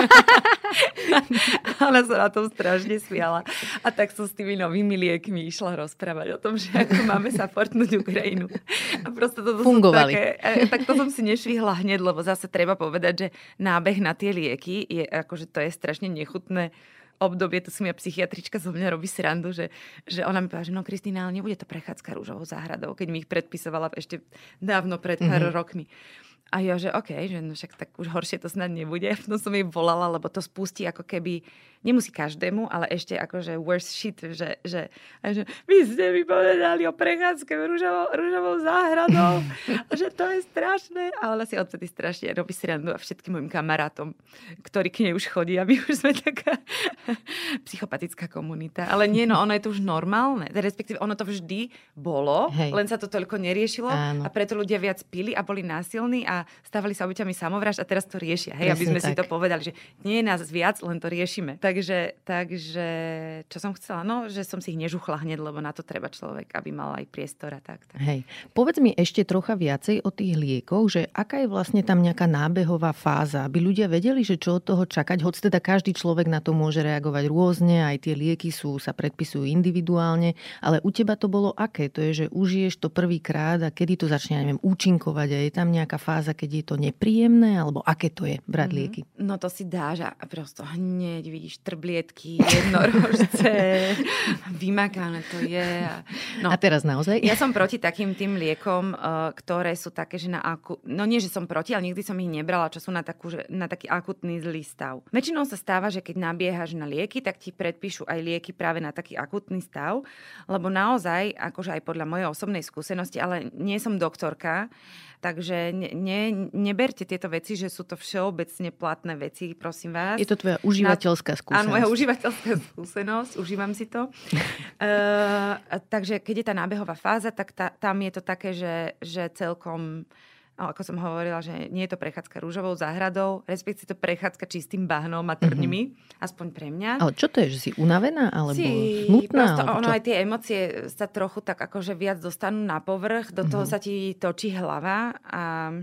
A ona sa na tom strašne smiala. A tak som s tými novými liekmi išla rozprávať o tom, že ako máme supportnúť Ukrajinu. A proste toto fungovali. Také, tak to som si nešvihla hneď, lebo zase treba povedať, že nábeh na tie lieky je, akože to je strašne nechutné obdobie, to si moja psychiatrička zo mňa robí srandu, že, že ona mi povedala, že no Kristína, ale nebude to prechádzka rúžovou záhradou, keď mi ich predpisovala ešte dávno pred pár mm-hmm. rokmi. A ja, že okej, okay, že no však tak už horšie to snad nebude. No som jej volala, lebo to spustí ako keby, nemusí každému, ale ešte akože worst shit, že, že, že vy ste mi povedali o prechádzke rúžovou, rúžovou záhradou, že to je strašné. A ona si odtedy strašne robí srandu a všetkým mojim kamarátom, ktorí k nej už chodia, my už sme taká psychopatická komunita. Ale nie, no ono je to už normálne. Respektíve ono to vždy bolo, hej. Len sa to toľko neriešilo. Áno. A preto ľudia viac pili a boli násilní a stávali sa obeťami samovrážd a teraz to riešia. Hej, aby sme tak si to povedali, že nie je nás viac, len to riešime. Takže, takže čo som chcela? No, že som si ich nežuchla hneď, lebo na to treba človek, aby mal aj priestor a tak. tak. Hej. Povedz mi ešte trocha viacej o tých liekoch, že aká je vlastne tam nejaká nábehová fáza, aby ľudia vedeli, že čo od toho čakať, hoď teda každý človek na to môže reagovať rôzne, aj tie lieky sú, sa predpisujú individuálne, ale u teba to bolo aké? To je, že užiješ to prvýkrát a kedy to začne, neviem, účinkovať a je tam nejaká fáza, keď je to nepríjemné, alebo aké to je brať lieky? No to si dáš a prosto hneď vidíš štrblietky, jednorožce, vymakané to je. No, a teraz naozaj? Ja som proti takým tým liekom, ktoré sú také, že na akú... No nie, že som proti, ale nikdy som ich nebrala, čo sú na, takú, že, na taký akutný zlý stav. Väčšinou sa stáva, že keď nabiehaš na lieky, tak ti predpíšu aj lieky práve na taký akutný stav, lebo naozaj, akože aj podľa mojej osobnej skúsenosti, ale nie som doktorka, takže ne, ne, neberte tieto veci, že sú to všeobecne platné veci, prosím vás. Je to tvoja užívateľská skúsenosť. Áno, moja užívateľská skúsenosť, užívam si to. Uh, takže keď je tá nábehová fáza, tak tá, tam je to také, že, že celkom... No, ako som hovorila, že nie je to prechádzka rúžovou záhradou, respektíve to prechádzka čistým bahnom a trňmi, mm-hmm. aspoň pre mňa. Ale čo to je, že si unavená, alebo si, smutná? Prosto, alebo ono čo? aj tie emócie sa trochu tak akože viac dostanú na povrch, do toho mm-hmm. sa ti točí hlava a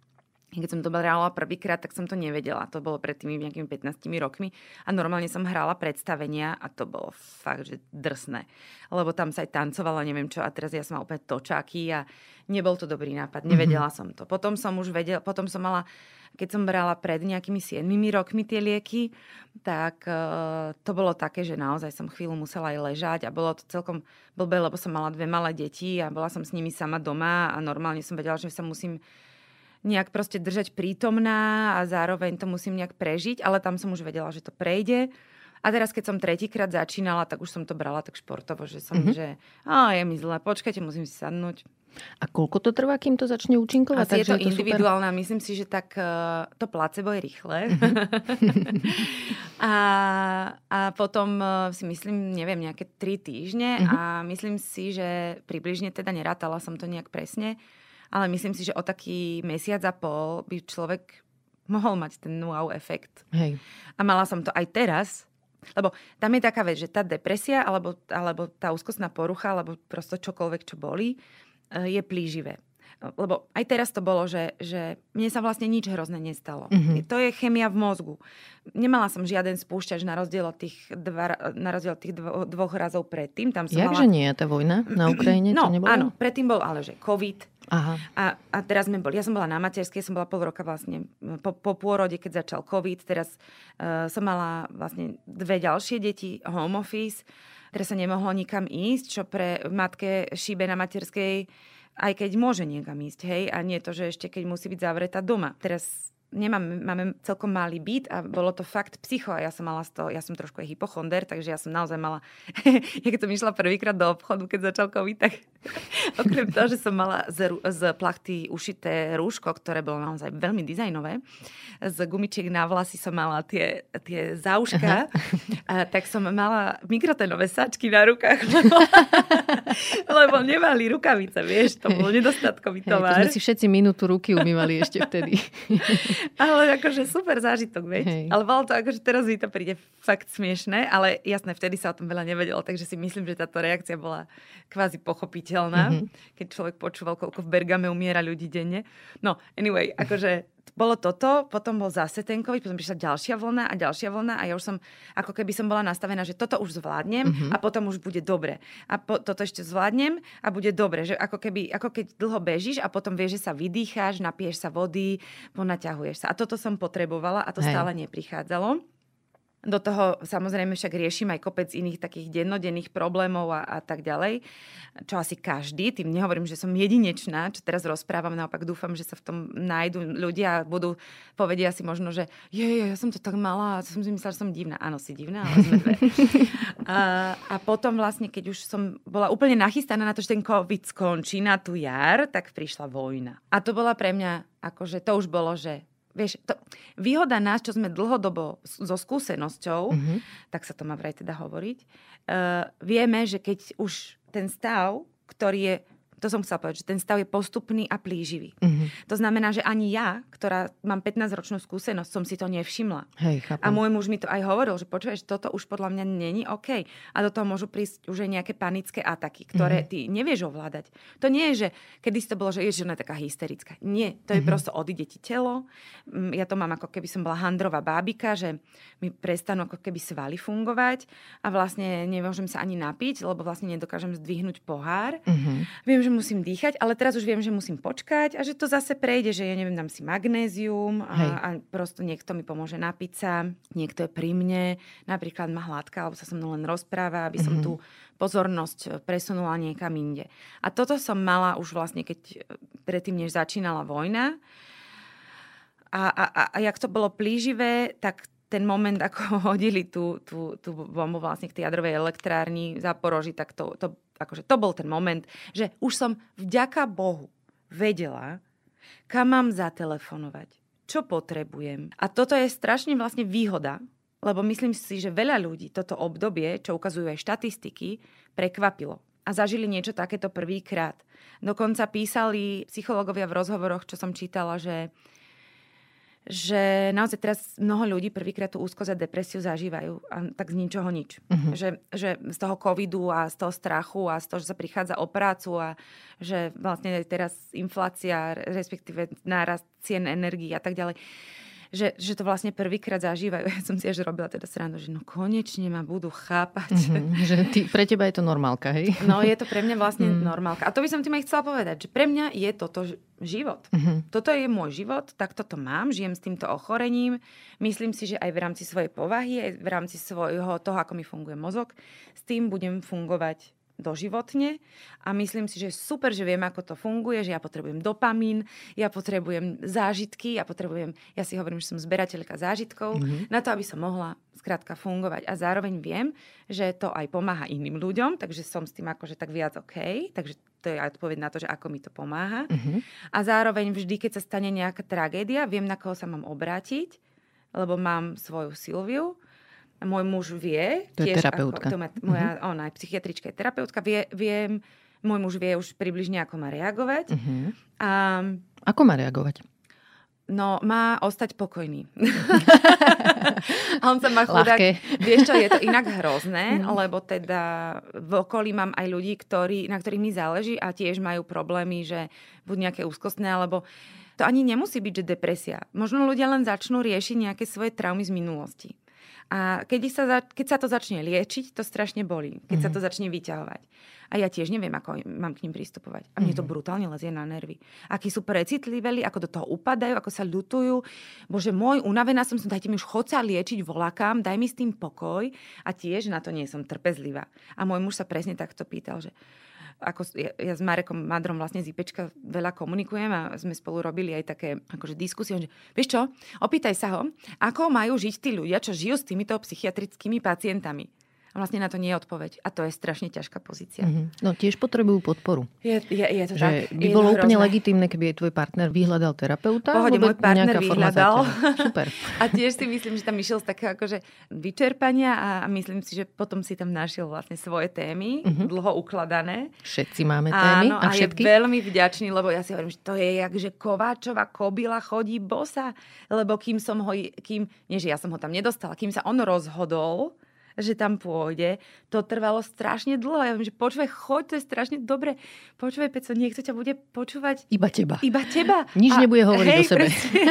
keď som to brala prvýkrát, tak som to nevedela. To bolo pred tými nejakými pätnástimi rokmi a normálne som hrala predstavenia a to bolo fakt, že drsné. Lebo tam sa aj tancovala, neviem čo, a teraz ja som mala úplne točáky a nebol to dobrý nápad, nevedela mm-hmm. som to. Potom som už vedela, potom som mala, keď som brala pred nejakými siedmimi rokmi tie lieky, tak uh, to bolo také, že naozaj som chvíľu musela aj ležať a bolo to celkom blbé, lebo som mala dve malé deti a bola som s nimi sama doma a normálne som vedela, že sa musím nejak proste držať prítomná a zároveň to musím nejak prežiť, ale tam som už vedela, že to prejde. A teraz, keď som tretíkrát začínala, tak už som to brala tak športovo, že som, mm-hmm. že á, je mi zle, počkajte, musím si sadnúť. A koľko to trvá, kým to začne účinkovať? Asi je to, to individuálne, super? Myslím si, že tak uh, to placebo je rýchle. Mm-hmm. a, a potom uh, si myslím, neviem, nejaké tri týždne mm-hmm. a myslím si, že približne teda nerátala som to nejak presne, ale myslím si, že o taký mesiac a pol by človek mohol mať ten wow efekt. Hej. A mala som to aj teraz, lebo tam je taká vec, že tá depresia alebo, alebo tá úzkostná porucha, alebo prosto čokoľvek, čo bolí, je plíživé. Lebo aj teraz to bolo, že, že mne sa vlastne nič hrozné nestalo. Mm-hmm. To je chémia v mozgu. Nemala som žiaden spúšťač na rozdiel od tých, dva, na rozdiel od tých dvo, dvoch razov predtým. Tam som Jakže mala... nie? Tá vojna na Ukrajine? No, to nebolo? áno. Predtým bol ale, že COVID. Aha. A, a teraz sme boli. Ja som bola na materskej, som bola pol roka vlastne po, po pôrode, keď začal COVID. Teraz uh, som mala vlastne dve ďalšie deti, home office. Teraz sa nemohlo nikam ísť, čo pre matke šíbe na materskej aj keď môže niekam ísť, hej, a nie to, že ešte keď musí byť zavretá doma. Teraz nemám, máme celkom malý byt a bolo to fakt psycho a ja som mala z toho, ja som trošku aj hypochonder, takže ja som naozaj mala, keď som išla prvýkrát do obchodu, keď začal COVID, tak okrem toho, že som mala z, z plachty ušité rúško, ktoré bolo naozaj veľmi dizajnové, z gumičiek na vlasy som mala tie, tie záuška, a tak som mala mikrotenové sačky na rukách, lebo, lebo nemali rukavice, vieš, to bol nedostatkový tovar. Hej, to sme si všetci minútu ruky umývali ešte vtedy. Ale akože super zážitok, veď. Hej. Ale bolo to akože teraz mi to príde fakt smiešné, ale jasné, vtedy sa o tom veľa nevedelo, takže si myslím, že táto reakcia bola kvázi pochopiteľná, mm-hmm. keď človek počúval, koľko v Bergame umiera ľudí denne. No, anyway, akože bolo toto, potom bol zase ten COVID, potom prišla ďalšia vlna a ďalšia vlna a ja už som, ako keby som bola nastavená, že toto už zvládnem mm-hmm. a potom už bude dobre. A po, toto ešte zvládnem a bude dobre. Že ako, keby, ako keď dlho bežíš a potom vieš, že sa vydýcháš, napiješ sa vody, ponaťahuješ sa. A toto som potrebovala a to Hej. stále neprichádzalo. Do toho samozrejme však riešim aj kopec iných takých dennodenných problémov a, a tak ďalej, čo asi každý. Tým nehovorím, že som jedinečná, čo teraz rozprávam, naopak dúfam, že sa v tom nájdu ľudia a budú, povedia si možno, že je, je, ja som to tak mala a som si myslela, že som divná. Áno, si divná, ale sme dve. a, a potom vlastne, keď už som bola úplne nachystaná na to, že ten COVID skončí na tú jar, tak prišla vojna. A to bola pre mňa, akože to už bolo, že vieš, to, výhoda nás, čo sme dlhodobo so skúsenosťou, mm-hmm. tak sa to má vraj teda hovoriť, uh, vieme, že keď už ten stav, ktorý je, to som chcela povedať, že ten stav je postupný a plíživý. Mm-hmm. To znamená, že ani ja, ktorá mám pätnásťročnú skúsenosť, som si to nevšimla. Hej, chápem. A môj muž mi to aj hovoril, že počuješ, toto už podľa mňa není OK. A do toho môžu prísť už aj nejaké panické ataky, ktoré mm-hmm. ty nevieš ovládať. To nie je, že kedysi to bolo, že je žena taká hysterická. Nie, to je mm-hmm. prosto odíde ti telo. Ja to mám ako keby som bola handrová bábika, že mi prestanú ako keby svaly fungovať a vlastne nemôžem sa ani napiť, lebo vlastne nedokážem zdvihnúť pohár. Mm-hmm. Viem, že musím dýchať, ale teraz už viem, že musím počkať a že to zase prejde, že ja neviem, dám si magnézium a, a prosto niekto mi pomôže napiť sa, niekto je pri mne, napríklad ma hladká, alebo sa so mnou len rozpráva, aby som mm-hmm. tú pozornosť presunula niekam inde. A toto som mala už vlastne, keď predtým, než začínala vojna. A, a, a, a jak to bolo plíživé, tak ten moment, ako hodili tú, tú, tú bombu vlastne k tej jadrovej elektrárni v Zaporoží, tak to, to, akože to bol ten moment, že už som vďaka Bohu vedela, kam mám zatelefonovať, čo potrebujem. A toto je strašne vlastne výhoda, lebo myslím si, že veľa ľudí toto obdobie, čo ukazujú aj štatistiky, prekvapilo. A zažili niečo takéto prvýkrát. Dokonca písali psychológovia v rozhovoroch, čo som čítala, že že naozaj teraz mnoho ľudí prvýkrát tú úzkosť a depresiu zažívajú. A tak z ničoho nič. Uh-huh. Že, že z toho covidu a z toho strachu a z toho, že sa prichádza o prácu a že vlastne teraz inflácia, respektíve nárast cien energií a tak ďalej. Že, že to vlastne prvýkrát zažívajú. Ja som si až robila teda srandu, že no konečne ma budú chápať. Mm-hmm, že ty, pre teba je to normálka, hej? No je to pre mňa vlastne mm. normálka. A to by som tým aj chcela povedať, že pre mňa je toto život. Mm-hmm. Toto je môj život, tak toto mám, žijem s týmto ochorením. Myslím si, že aj v rámci svojej povahy, aj v rámci svojho toho, ako mi funguje mozog, s tým budem fungovať doživotne a myslím si, že je super, že viem, ako to funguje, že ja potrebujem dopamín, ja potrebujem zážitky, ja potrebujem, ja si hovorím, že som zberateľka zážitkov, mm-hmm. na to, aby som mohla skrátka fungovať. A zároveň viem, že to aj pomáha iným ľuďom, takže som s tým akože tak viac OK, takže to je aj odpoveď na to, že ako mi to pomáha. Mm-hmm. A zároveň vždy, keď sa stane nejaká tragédia, viem, na koho sa mám obrátiť, lebo mám svoju Silviu. Môj muž vie, to tiež je terapeutka. Ako, to má, moja, uh-huh. ona je psychiatrička, je terapeutka, vie, viem, môj muž vie už približne, ako má reagovať. Uh-huh. A, ako má reagovať? No, má ostať pokojný. A on sa má chudák. Vieš čo, je to inak hrozné, uh-huh. lebo teda v okolí mám aj ľudí, ktorí, na ktorých mi záleží a tiež majú problémy, že budú nejaké úzkostné, alebo to ani nemusí byť, že depresia. Možno ľudia len začnú riešiť nejaké svoje traumy z minulosti. A keď sa, za, keď sa to začne liečiť, to strašne bolí. Keď mm-hmm. sa to začne vyťahovať. A ja tiež neviem, ako mám k ním pristupovať. A mne to brutálne lezie na nervy. Akí sú precitliveli, ako do toho upadajú, ako sa ľutujú. Bože môj, unavená som, som dajte mi už chod sa liečiť, volakám, daj mi s tým pokoj. A tiež na to nie som trpezlivá. A môj muž sa presne takto pýtal, že ako ja, ja s Marekom Madrom vlastne z IPčka veľa komunikujem a sme spolu robili aj také akože diskusie, že vieš čo, opýtaj sa ho, ako majú žiť tí ľudia, čo žijú s týmito psychiatrickými pacientami. A vlastne na to nie je odpoveď. A to je strašne ťažká pozícia. Mm-hmm. No tiež potrebujú podporu. Je, je, je to že tak. By bolo úplne legitímne, keby aj tvoj partner vyhľadal terapeuta. Pohode, môj partner vyhľadal. Super. A tiež si myslím, že tam išiel z takého akože vyčerpania a myslím si, že potom si tam našiel vlastne svoje témy, mm-hmm. dlho ukladané. Všetci máme témy. Áno, a, a všetky? je veľmi vďačný, lebo ja si hovorím, že to je jak, že Kováčova kobila chodí bosa, lebo kým som ho, kým, nie že ja som ho tam nedostala, kým sa on rozhodol, že tam pôjde. To trvalo strašne dlho. Ja viem, že počúvaj, choď, to je strašne dobre. Počúvaj, Peco, niekto ťa bude počúvať. Iba teba. Iba teba. Nič a, nebude hovoriť hej, o sebe.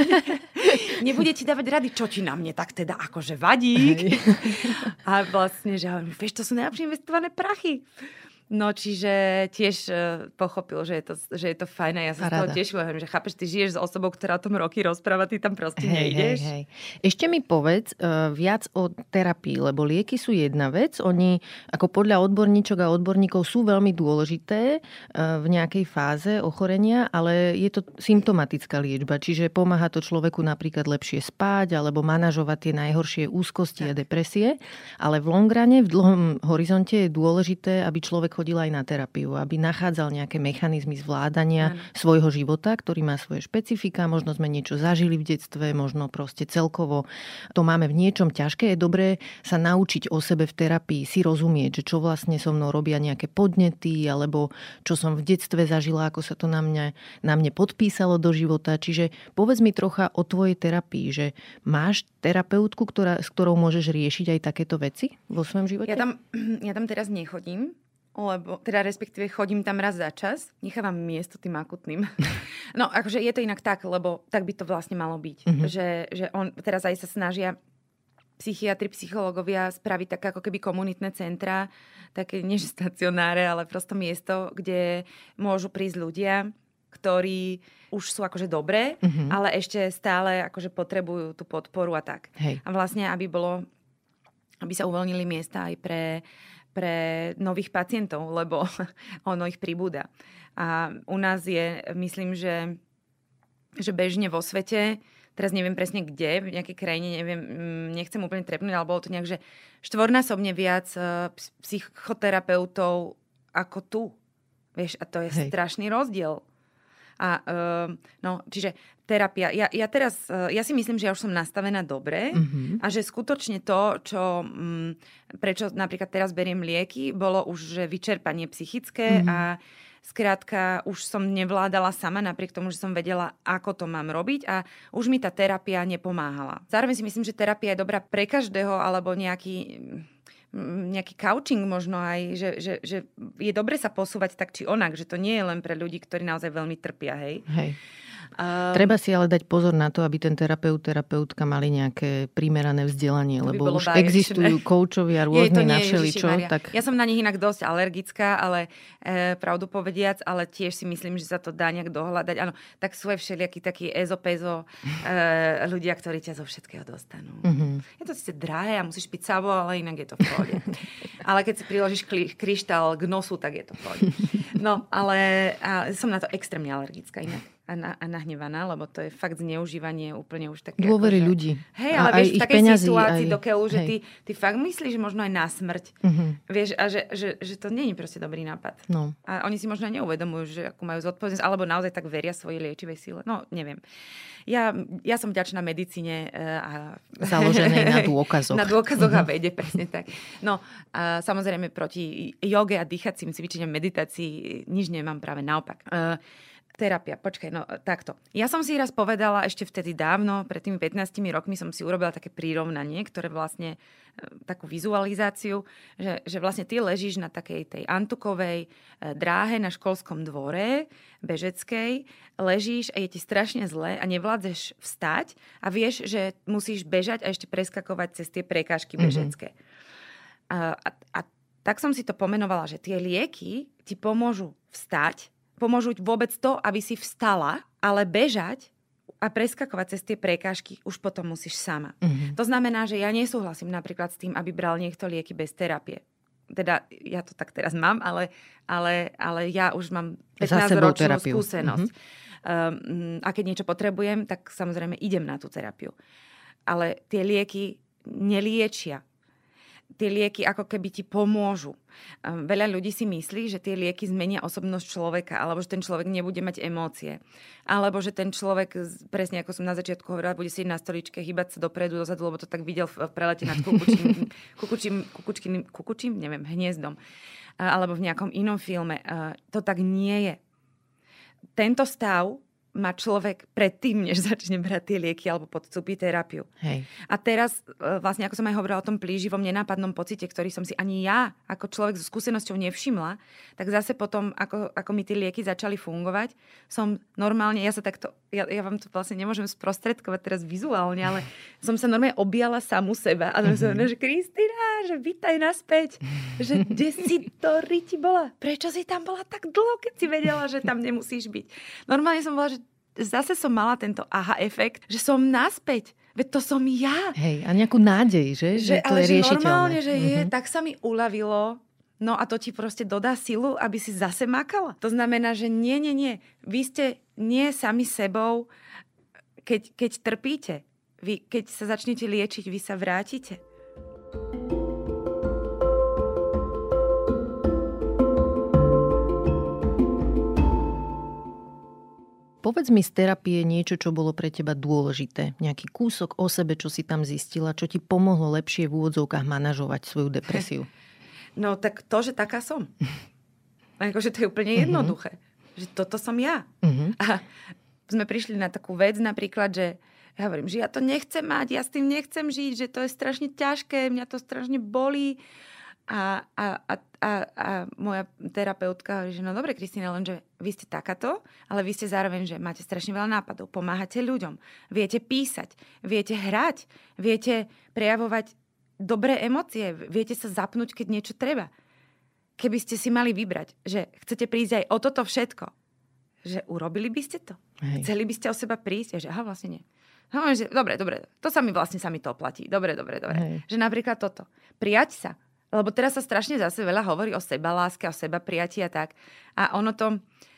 Nebude ti dávať rady, čo ti na mne tak teda akože vadí. A vlastne, že hovorím, vieš, to sú najlepšie investované prachy. No, čiže tiež uh, pochopil, že je to, že je to fajn a ja sa z toho tešila, že chápeš, ty žiješ s osobou, ktorá o tom roky rozpráva, ty tam proste hej, nejdeš. Hej, hej. Ešte mi povedz uh, viac o terapii, lebo lieky sú jedna vec, oni ako podľa odborníčok a odborníkov sú veľmi dôležité uh, v nejakej fáze ochorenia, ale je to symptomatická liečba, čiže pomáha to človeku napríklad lepšie spať alebo manažovať tie najhoršie úzkosti a depresie, ale v longrane, v dlhom horizonte je dôležité, aby človek chodil aj na terapiu, aby nachádzal nejaké mechanizmy zvládania ano. svojho života, ktorý má svoje špecifika, možno sme niečo zažili v detstve, možno proste celkovo to máme v niečom ťažké. Je dobré sa naučiť o sebe v terapii, si rozumieť, že čo vlastne so mnou robia nejaké podnety, alebo čo som v detstve zažila, ako sa to na mňa, na mne podpísalo do života. Čiže povedz mi trocha o tvojej terapii, že máš terapeutku, ktorá, s ktorou môžeš riešiť aj takéto veci vo svojom živote? Ja tam, ja tam teraz nechodím, lebo teda respektíve chodím tam raz za čas, nechávam miesto tým akutným. No, akože je to inak tak, lebo tak by to vlastne malo byť. Mm-hmm. Že, že on teraz aj sa snažia psychiatri, psychológovia spraviť také ako keby komunitné centra, také nie stacionáre, ale prosto miesto, kde môžu prísť ľudia, ktorí už sú akože dobré, mm-hmm. ale ešte stále akože potrebujú tú podporu a tak. Hej. A vlastne, aby bolo, aby sa uvoľnili miesta aj pre, pre nových pacientov, lebo ono ich pribúda. A u nás je, myslím, že, že bežne vo svete, teraz neviem presne kde, v nejakej krajine, neviem, nechcem úplne trepnúť, ale bolo to nejak, že štvornásobne viac psychoterapeutov ako tu. Vieš, a to je Hej. strašný rozdiel. A, uh, no, čiže terapia. Ja, ja teraz, uh, ja si myslím, že ja už som nastavená dobre mm-hmm. a že skutočne to, čo, um, prečo napríklad teraz beriem lieky, bolo už že vyčerpanie psychické mm-hmm. a skrátka už som nevládala sama, napriek tomu, že som vedela, ako to mám robiť a už mi tá terapia nepomáhala. Zároveň si myslím, že terapia je dobrá pre každého, alebo nejaký... nejaký coaching možno aj, že, že, že je dobre sa posúvať tak či onak, že to nie je len pre ľudí, ktorí naozaj veľmi trpia, hej. Hej. Um, Treba si ale dať pozor na to, aby ten terapeut, terapeutka mali nejaké primerané vzdelanie, lebo by už báječné. Existujú koučovia rôzne na všeličo. Tak... Ja som na nich inak dosť alergická, ale e, pravdu povediac, ale tiež si myslím, že sa to dá nejak dohľadať. Áno, tak sú aj všelijakí takí ezopezo e, ľudia, ktorí ťa zo všetkého dostanú. Mm-hmm. Je to síce drahé a musíš piť savo, ale inak je to v pohode. Ale keď si priložíš kli, kryštál k nosu, tak je to v pohode. No, ale a som na to extrémne alergická inak. A, na, a nahnevaná, lebo to je fakt zneužívanie úplne už také... Dôvery ako, že, ľudí. Hej, ale vieš, v takej peňazí, situácii aj, do keľu, že ty, ty fakt myslíš, že možno aj na smrť. Uh-huh. Vieš, a že, že, že to nie je proste dobrý nápad. No. A oni si možno neuvedomujú, že akú majú zodpovednosť, alebo naozaj tak veria svojej liečivej sile. No, neviem. Ja, ja som vďačná medicíne a... Založenej na dôkazoch. Na dôkazoch uh-huh. a vede, presne tak. No, a samozrejme proti joge a dýchacím cvičeniam, meditácii nič nemám, práve naopak. Uh, Terapia, počkaj, no takto. Ja som si raz povedala, ešte vtedy dávno, pred tými pätnástimi rokmi som si urobila také prirovnanie, ktoré vlastne, takú vizualizáciu, že, že vlastne ty ležíš na takej tej antukovej dráhe na školskom dvore, bežeckej, ležíš a je ti strašne zle a nevládzeš vstať a vieš, že musíš bežať a ešte preskakovať cez tie prekážky bežecké. Mm-hmm. A, a, a tak som si to pomenovala, že tie lieky ti pomôžu vstať, pomôžu vôbec to, aby si vstala, ale bežať a preskakovať cez tie prekážky už potom musíš sama. Mm-hmm. To znamená, že ja nesúhlasím napríklad s tým, aby bral niekto lieky bez terapie. Teda ja to tak teraz mám, ale, ale, ale ja už mám pätnásťročnú skúsenosť. Mm-hmm. Um, a keď niečo potrebujem, tak samozrejme idem na tú terapiu. Ale tie lieky neliečia. Tie lieky ako keby ti pomôžu. Veľa ľudí si myslí, že tie lieky zmenia osobnosť človeka, alebo že ten človek nebude mať emócie. Alebo že ten človek, presne ako som na začiatku hovorila, bude sedieť na stoličke, hýbať sa dopredu, dozadu, lebo to tak videl v prelete nad kukučím, kukučím, kukučkým, kukučím, neviem, hniezdom. Alebo v nejakom inom filme. To tak nie je. Tento stav má človek predtým, než začne brať tie lieky alebo podstúpi terapiu. Hej. A teraz, vlastne ako som aj hovorila o tom plíživom nenápadnom pocite, ktorý som si ani ja, ako človek so skúsenosťou nevšimla, tak zase potom, ako, ako mi tie lieky začali fungovať, som normálne, ja sa takto, ja, ja vám to vlastne nemôžem sprostredkovať teraz vizuálne, ale som sa normálne objala samu seba. A som mm-hmm. že Kristína, že vítaj naspäť. Že kde si to riti bola? Prečo si tam bola tak dlho, keď si vedela, že tam nemusíš byť? Normálne som bola, že zase som mala tento aha efekt, že som naspäť. Veď to som ja. Hej, a nejakú nádej, že? Že, že to je riešiteľné. Normálne, že je, mm-hmm. tak sa mi uľavilo. No a to ti proste dodá silu, aby si zase makala. To znamená, že nie, nie, nie. Vy ste nie sami sebou, keď, keď trpíte. Vy, keď sa začnete liečiť, vy sa vrátite. Povedz mi z terapie niečo, čo bolo pre teba dôležité. Nejaký kúsok o sebe, čo si tam zistila, čo ti pomohlo lepšie v úvodzovkách manažovať svoju depresiu. No tak to, že taká som. Akože to je úplne jednoduché. Uh-huh. Že toto som ja. Uh-huh. A sme prišli na takú vec napríklad, že ja hovorím, že ja to nechcem mať, ja s tým nechcem žiť, že to je strašne ťažké, mňa to strašne bolí. A, a, a, a, a moja terapeutka hovorí, že no dobre, Kristína, lenže vy ste takáto, ale vy ste zároveň, že máte strašne veľa nápadov, pomáhate ľuďom, viete písať, viete hrať, viete prejavovať dobré emócie, viete sa zapnúť, keď niečo treba. Keby ste si mali vybrať, že chcete prísť aj o toto všetko, že urobili by ste to? Hej. Chceli by ste o seba prísť? Že aha, vlastne nie. No, že, dobre, dobre, to sa mi vlastne sa mi to oplatí. Dobre, dobre, dobre. Hej. Že napríklad toto. Prijať sa. Lebo teraz sa strašne zase veľa hovorí o sebaláske, o seba prijatí a tak. A ono to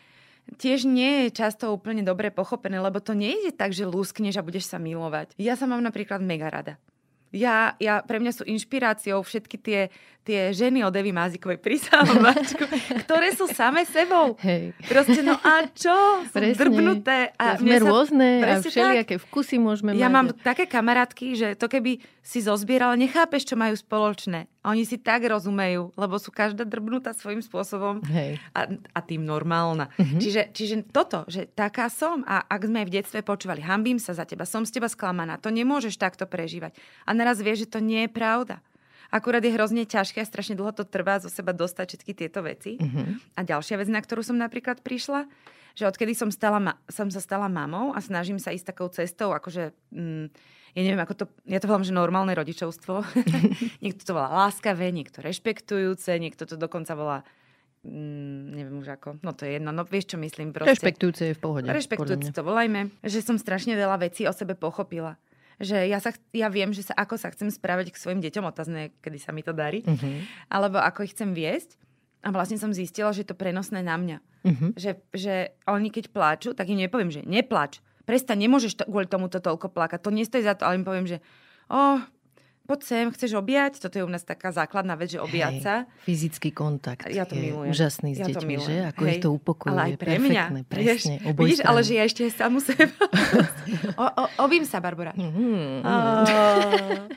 tiež nie je často úplne dobre pochopené, lebo to nie je tak, že lúskneš a budeš sa milovať. Ja sa mám napríklad mega rada. Ja, ja, pre mňa sú inšpiráciou všetky tie, tie ženy od Evy Mázikovej, prísahám Mačku, ktoré sú same sebou. Hej. Proste, no a čo? Sú presne. Drbnuté. A sme rôzne a všelijaké vkusy môžeme ja mať. Ja mám také kamarátky, že to keby si zozbierala, nechápeš, čo majú spoločné. A oni si tak rozumejú, lebo sú každá drbnutá svojím spôsobom. Hej. A, a tým normálna. Uh-huh. Čiže, čiže toto, že taká som. A ak sme aj v detstve počúvali, hanbím sa za teba, som z teba sklamaná, to nemôžeš takto prežívať. A naraz vieš, že to nie je pravda. Akurát je hrozne ťažké a strašne dlho to trvá zo seba dostať všetky tieto veci. Uh-huh. A ďalšia vec, na ktorú som napríklad prišla, že odkedy som, stala ma- som sa stala mamou a snažím sa ísť takou cestou, akože... Mm, ja neviem, ako to, ja to volám, že normálne rodičovstvo. Niekto to volá láskavé, niekto rešpektujúce, niekto to dokonca volá, mm, neviem už ako, no to je jedno, no vieš, čo myslím proste. Rešpektujúce je v pohode. Rešpektujúce to volajme, že som strašne veľa vecí o sebe pochopila. Že ja, sa, ja viem, že sa, ako sa chcem správať k svojim deťom, otázne, kedy sa mi to darí, uh-huh. alebo ako ich chcem viesť. A vlastne som zistila, že je to prenosné na mňa. Uh-huh. Že, že oni keď pláču, tak im nepoviem, že nepláč. Prestaň, nemôžeš to, kvôli tomuto toľko plakať. To nestojí za to, ale im poviem, že oh, poď sem, chceš objať? Toto je u nás taká základná vec, že objať sa. Fyzický kontakt ja to je milujem. Úžasný s ja deťmi, že? Ako Hej. ich to upokojuje. Ale aj pre mňa. Perfektné, presne. Vieš, vidíš, ale že ja ešte samú seba. o, o, obím sa, Barbora. Mm-hmm. Uh,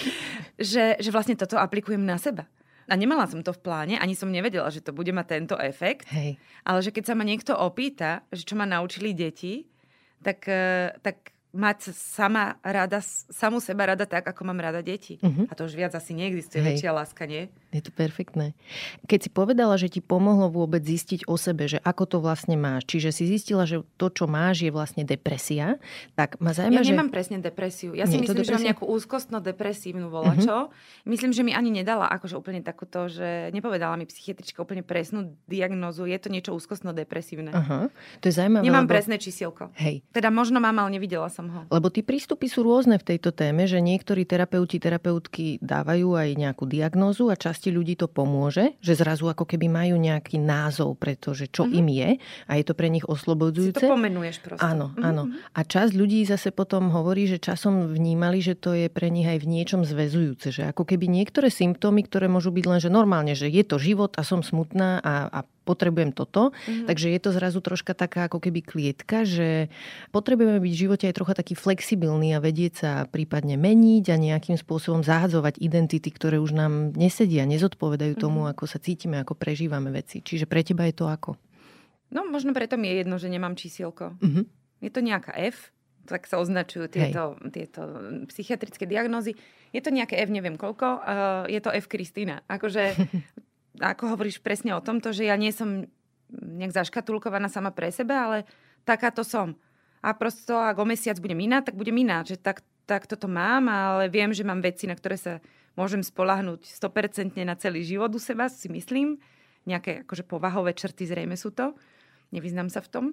že, že vlastne toto aplikujem na seba. A nemala som to v pláne, ani som nevedela, že to bude mať tento efekt. Hej. Ale že keď sa ma niekto opýta, že čo ma naučili deti, tak, tak mať sama rada, samú seba rada tak, ako mám rada deti. Uh-huh. A to už viac asi neexistuje, Hej. väčšia láska, nie? Je to perfektné. Keď si povedala, že ti pomohlo vôbec zistiť o sebe, že ako to vlastne máš, čiže si zistila, že to, čo máš, je vlastne depresia, tak ma zaujíma, ja že... Ja nemám presne depresiu. Ja si myslím, že mám nejakú úzkostno-depresívnu volačo. Uh-huh. Myslím, že mi ani nedala akože úplne takúto, že nepovedala mi psychiatrička úplne presnú diagnózu. Je to niečo úzkostno-depresívne. Uh-huh. To je zaujímavé. Nemám lebo... presné čísielko. Hej. Teda možno mám, ale nevidela som ho. Lebo tí prístupy sú rôzne v tejto téme, že niektorí terapeuti, terapeutky dávajú aj nejakú diagnózu a časti ľudí to pomôže, že zrazu ako keby majú nejaký názov, pretože čo mm-hmm. im je a je to pre nich oslobodzujúce. Si to pomenuješ proste. Áno, mm-hmm. áno. A časť ľudí zase potom hovorí, že časom vnímali, že to je pre nich aj v niečom zväzujúce, že ako keby niektoré symptómy, ktoré môžu byť len, že normálne, že je to život a som smutná a, a potrebujem toto. Mm-hmm. Takže je to zrazu troška taká ako keby klietka, že potrebujeme byť v živote aj trocha taký flexibilný a vedieť sa prípadne meniť a nejakým spôsobom zahadzovať identity, ktoré už nám nesedia, nezodpovedajú tomu, mm-hmm. ako sa cítime, ako prežívame veci. Čiže pre teba je to ako? No možno preto mi je jedno, že nemám čísielko. Mm-hmm. Je to nejaká F, tak sa označujú tieto, tieto psychiatrické diagnózy. Je to nejaké F, neviem koľko, uh, je to F Kristína. Akože ako hovoríš presne o tomto, že ja nie som nejak zaškatulkovaná sama pre seba, ale takáto som. A prosto, ak o mesiac budem iná, tak budem iná. Že tak, tak toto mám, ale viem, že mám veci, na ktoré sa môžem spoľahnúť sto percent na celý život u seba, si myslím. Nejaké akože povahové črty zrejme sú to. Nevyznám sa v tom.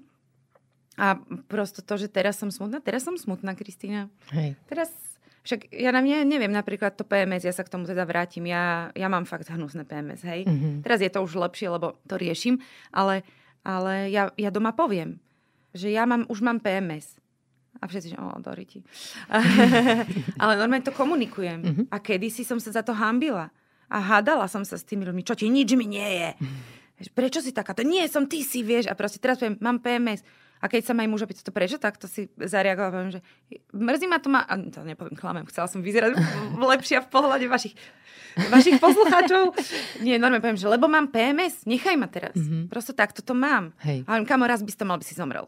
A prosto to, že teraz som smutná, teraz som smutná, Kristína. Hej. Teraz... Však ja na mňa neviem, napríklad to pé em es, ja sa k tomu teda vrátim, ja, ja mám fakt hnusné pé em es, hej. Mm-hmm. Teraz je to už lepšie, lebo to riešim, ale, ale ja, ja doma poviem, že ja mám, už mám pé em es. A všetci, že o, Doriti. Ale normálne to komunikujem. Mm-hmm. A kedysi som sa za to hanbila. A hádala som sa s tými ľuďmi, čo ti nič mi nie je. Mm-hmm. Prečo si takáto? Nie, som ty si, vieš. A proste teraz poviem, mám pé em es. A keď sa ma aj muž opýta, to prečo, tak to si zareagovala, poviem, že mrzí ma to ma... A to nepoviem, klamem, chcela som vyzerať lepšia v pohľade vašich. vašich poslucháčov. Nie, normálne poviem, že lebo mám pé em es, nechaj ma teraz. Mm-hmm. Prosto takto to mám. Hej. A kamo, raz by si to mal, by si zomrel.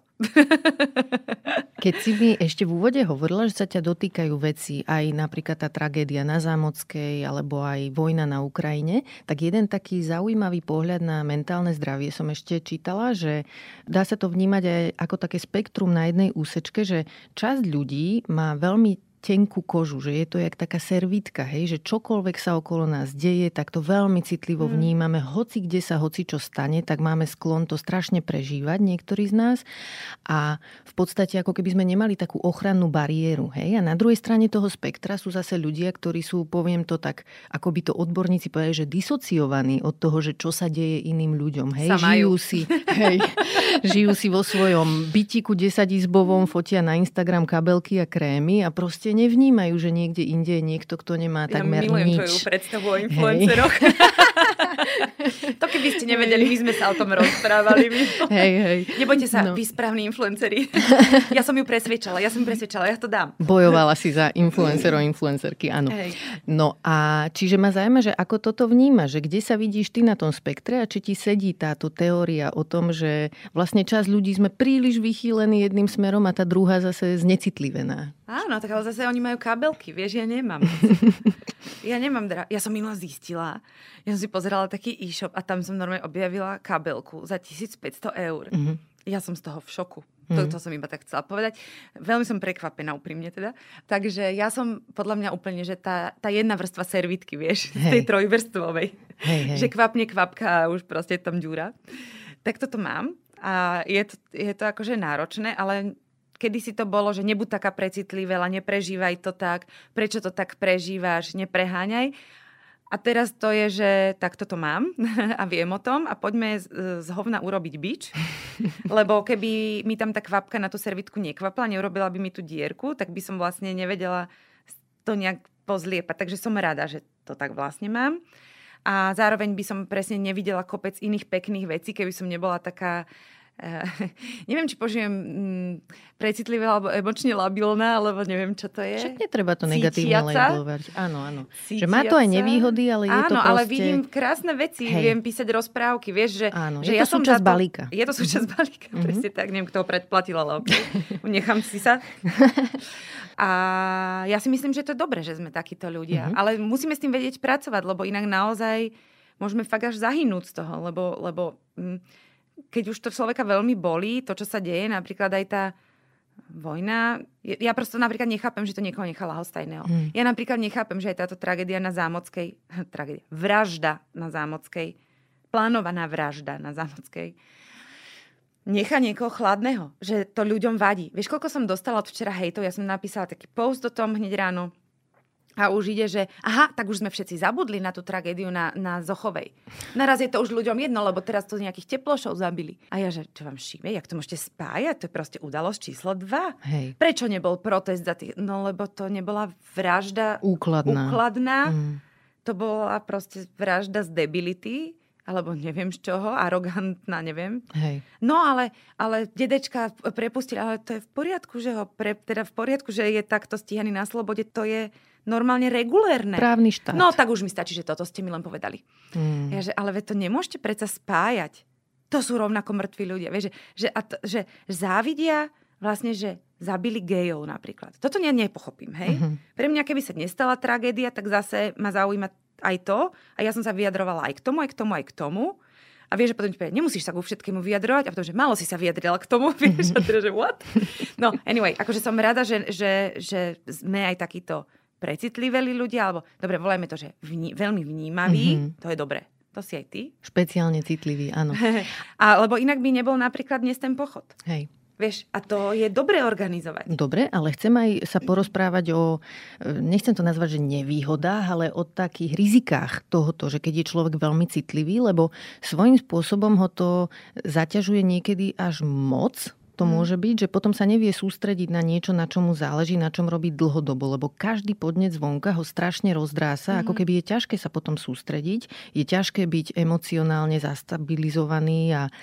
Keď si mi ešte v úvode hovorila, že sa ťa dotýkajú veci, aj napríklad tá tragédia na Zámockej, alebo aj vojna na Ukrajine, tak jeden taký zaujímavý pohľad na mentálne zdravie som ešte čítala, že dá sa to vnímať aj ako také spektrum na jednej úsečke, že časť ľudí má veľmi tenkú kožu, že je to jak taká servítka, hej, že čokoľvek sa okolo nás deje, tak to veľmi citlivo vnímame. Hoci kde sa hoci čo stane, tak máme sklon to strašne prežívať, niektorí z nás. A v podstate ako keby sme nemali takú ochrannú bariéru, hej. A na druhej strane toho spektra sú zase ľudia, ktorí sú, poviem to tak, ako by to odborníci povedali, že disociovaní od toho, že čo sa deje iným ľuďom, hej. Žijú si, hej, žijú si vo svojom bytiku desaťizbovom, fotia na Instagram kabelky a krémy a proste nevnímajú, že niekde inde je niekto, kto nemá ja takmer nič. Ja milujem tvoju predstavu o influenceroch. To keby ste nevedeli, my sme sa o tom rozprávali. Hej, hej. Nebojte sa, no. Vy správni influenceri. Ja som ju presvedčala, ja som presvedčala, ja to dám. Bojovala si za influencerov, influencerky, áno. Hej. No a čiže ma zaujíma, že ako toto vnímaš, že kde sa vidíš ty na tom spektre a či ti sedí táto teória o tom, že vlastne časť ľudí sme príliš vychýlení jedným smerom a tá druhá zase znecitlivená. Áno, tak ale zase oni majú kabelky, vieš, ja nemám. Ja nemám, dra- ja som minula zistila, ja som si pozerala taký e-shop a tam som normálne objavila kabelku za tisícpäťsto eur. Mm-hmm. Ja som z toho v šoku. Mm-hmm. To, to som iba tak chcela povedať. Veľmi som prekvapená, úprimne teda. Takže ja som podľa mňa úplne, že tá, tá jedna vrstva servitky, vieš, hej. Z tej trojvrstvovej. Hej, hej. Že kvapne kvapka a už proste je tam ďura. Tak toto mám a je to, je to akože náročné, ale kedysi to bolo, že nebuď taká precitlivá, neprežívaj to tak, prečo to tak prežívaš, nepreháňaj. A teraz to je, že takto to mám a viem o tom a poďme z, z hovna urobiť bič, lebo keby mi tam tá kvapka na tú servitku nekvapla, neurobila by mi tú dierku, tak by som vlastne nevedela to nejak pozliepať. Takže som rada, že to tak vlastne mám. A zároveň by som presne nevidela kopec iných pekných vecí, keby som nebola taká Uh, neviem, či požijem um, precitlivá alebo emočne labilná, alebo neviem, čo to je. Však netreba to negatívne labelovať. Áno, áno. Cítiaca. Že má to aj nevýhody, ale je áno, to proste... Áno, ale vidím krásne veci, hej. Viem písať rozprávky, vieš, že... Áno, že je ja to súčasť balíka. Je to súčasť balíka, mm-hmm. presne tak. Neviem, kto ho predplatil, ale okej. Okay. Nechám si sa. A ja si myslím, že to je dobré, že sme takíto ľudia. Mm-hmm. Ale musíme s tým vedieť pracovať, lebo inak naozaj môžeme fakt až zahynúť z toho, lebo... lebo hm, keď už to človeka veľmi bolí, to, čo sa deje, napríklad aj tá vojna, ja prosto napríklad nechápem, že to niekoho nechala hostajného. Mm. Ja napríklad nechápem, že aj táto tragédia na Zámockej, tragédia, vražda na Zámockej, plánovaná vražda na Zámockej, nechá niekoho chladného, že to ľuďom vadí. Vieš, koľko som dostala od včera hejtov? Ja som napísala taký post o tom hneď ráno. A už ide, že aha, tak už sme všetci zabudli na tú tragédiu na, na Zochovej. Naraz je to už ľuďom jedno, lebo teraz to nejakých teplošov zabili. A ja, že čo vám šíbe, jak to môžete spájať? To je proste udalosť číslo dva. Hej. Prečo nebol protest za tých? No lebo to nebola vražda úkladná. úkladná. Mm. To bola proste vražda z debility, alebo neviem z čoho, arogantná, neviem. Hej. No ale, ale dedečka prepustili, ale to je v poriadku, že ho pre, teda v poriadku, že je takto stíhaný na slobode, to je normálne regulérne. Právny štát. No tak už mi stačí, že toto ste mi len povedali. Hmm. Ja, že, ale veď to nemôžete predsa spájať. To sú rovnako mŕtvi ľudia. Vieš, že, že, a to, že závidia vlastne, že zabili gejov napríklad. Toto ja nepochopím, hej? Uh-huh. Pre mňa, keby sa nestala tragédia, tak zase ma zaujíma aj to. A ja som sa vyjadrovala aj k tomu, aj k tomu, aj k tomu. A vieš, že potom ti povie, nemusíš sa ku všetkému vyjadrovať. A potom, že málo si sa vyjadrila k tomu. Vieš, a teda, že what? No, anyway, akože som rada, že, že, že sme aj takýto precitliveli ľudia, alebo dobre, volajme to, že vní, veľmi vnímaví, mm-hmm. to je dobré. To si aj ty. Špeciálne citlivý, áno. A, lebo inak by nebol napríklad dnes ten pochod. Hej. Vieš, a to je dobre organizovať. Dobre, ale chcem aj sa porozprávať o, nechcem to nazvať, že nevýhodách, ale o takých rizikách tohoto, že keď je človek veľmi citlivý, lebo svojím spôsobom ho to zaťažuje niekedy až moc. To môže byť, že potom sa nevie sústrediť na niečo, na čomu záleží, na čom robí dlhodobo, lebo každý podnec zvonka ho strašne rozdrása, mm. ako keby je ťažké sa potom sústrediť, je ťažké byť emocionálne zastabilizovaný a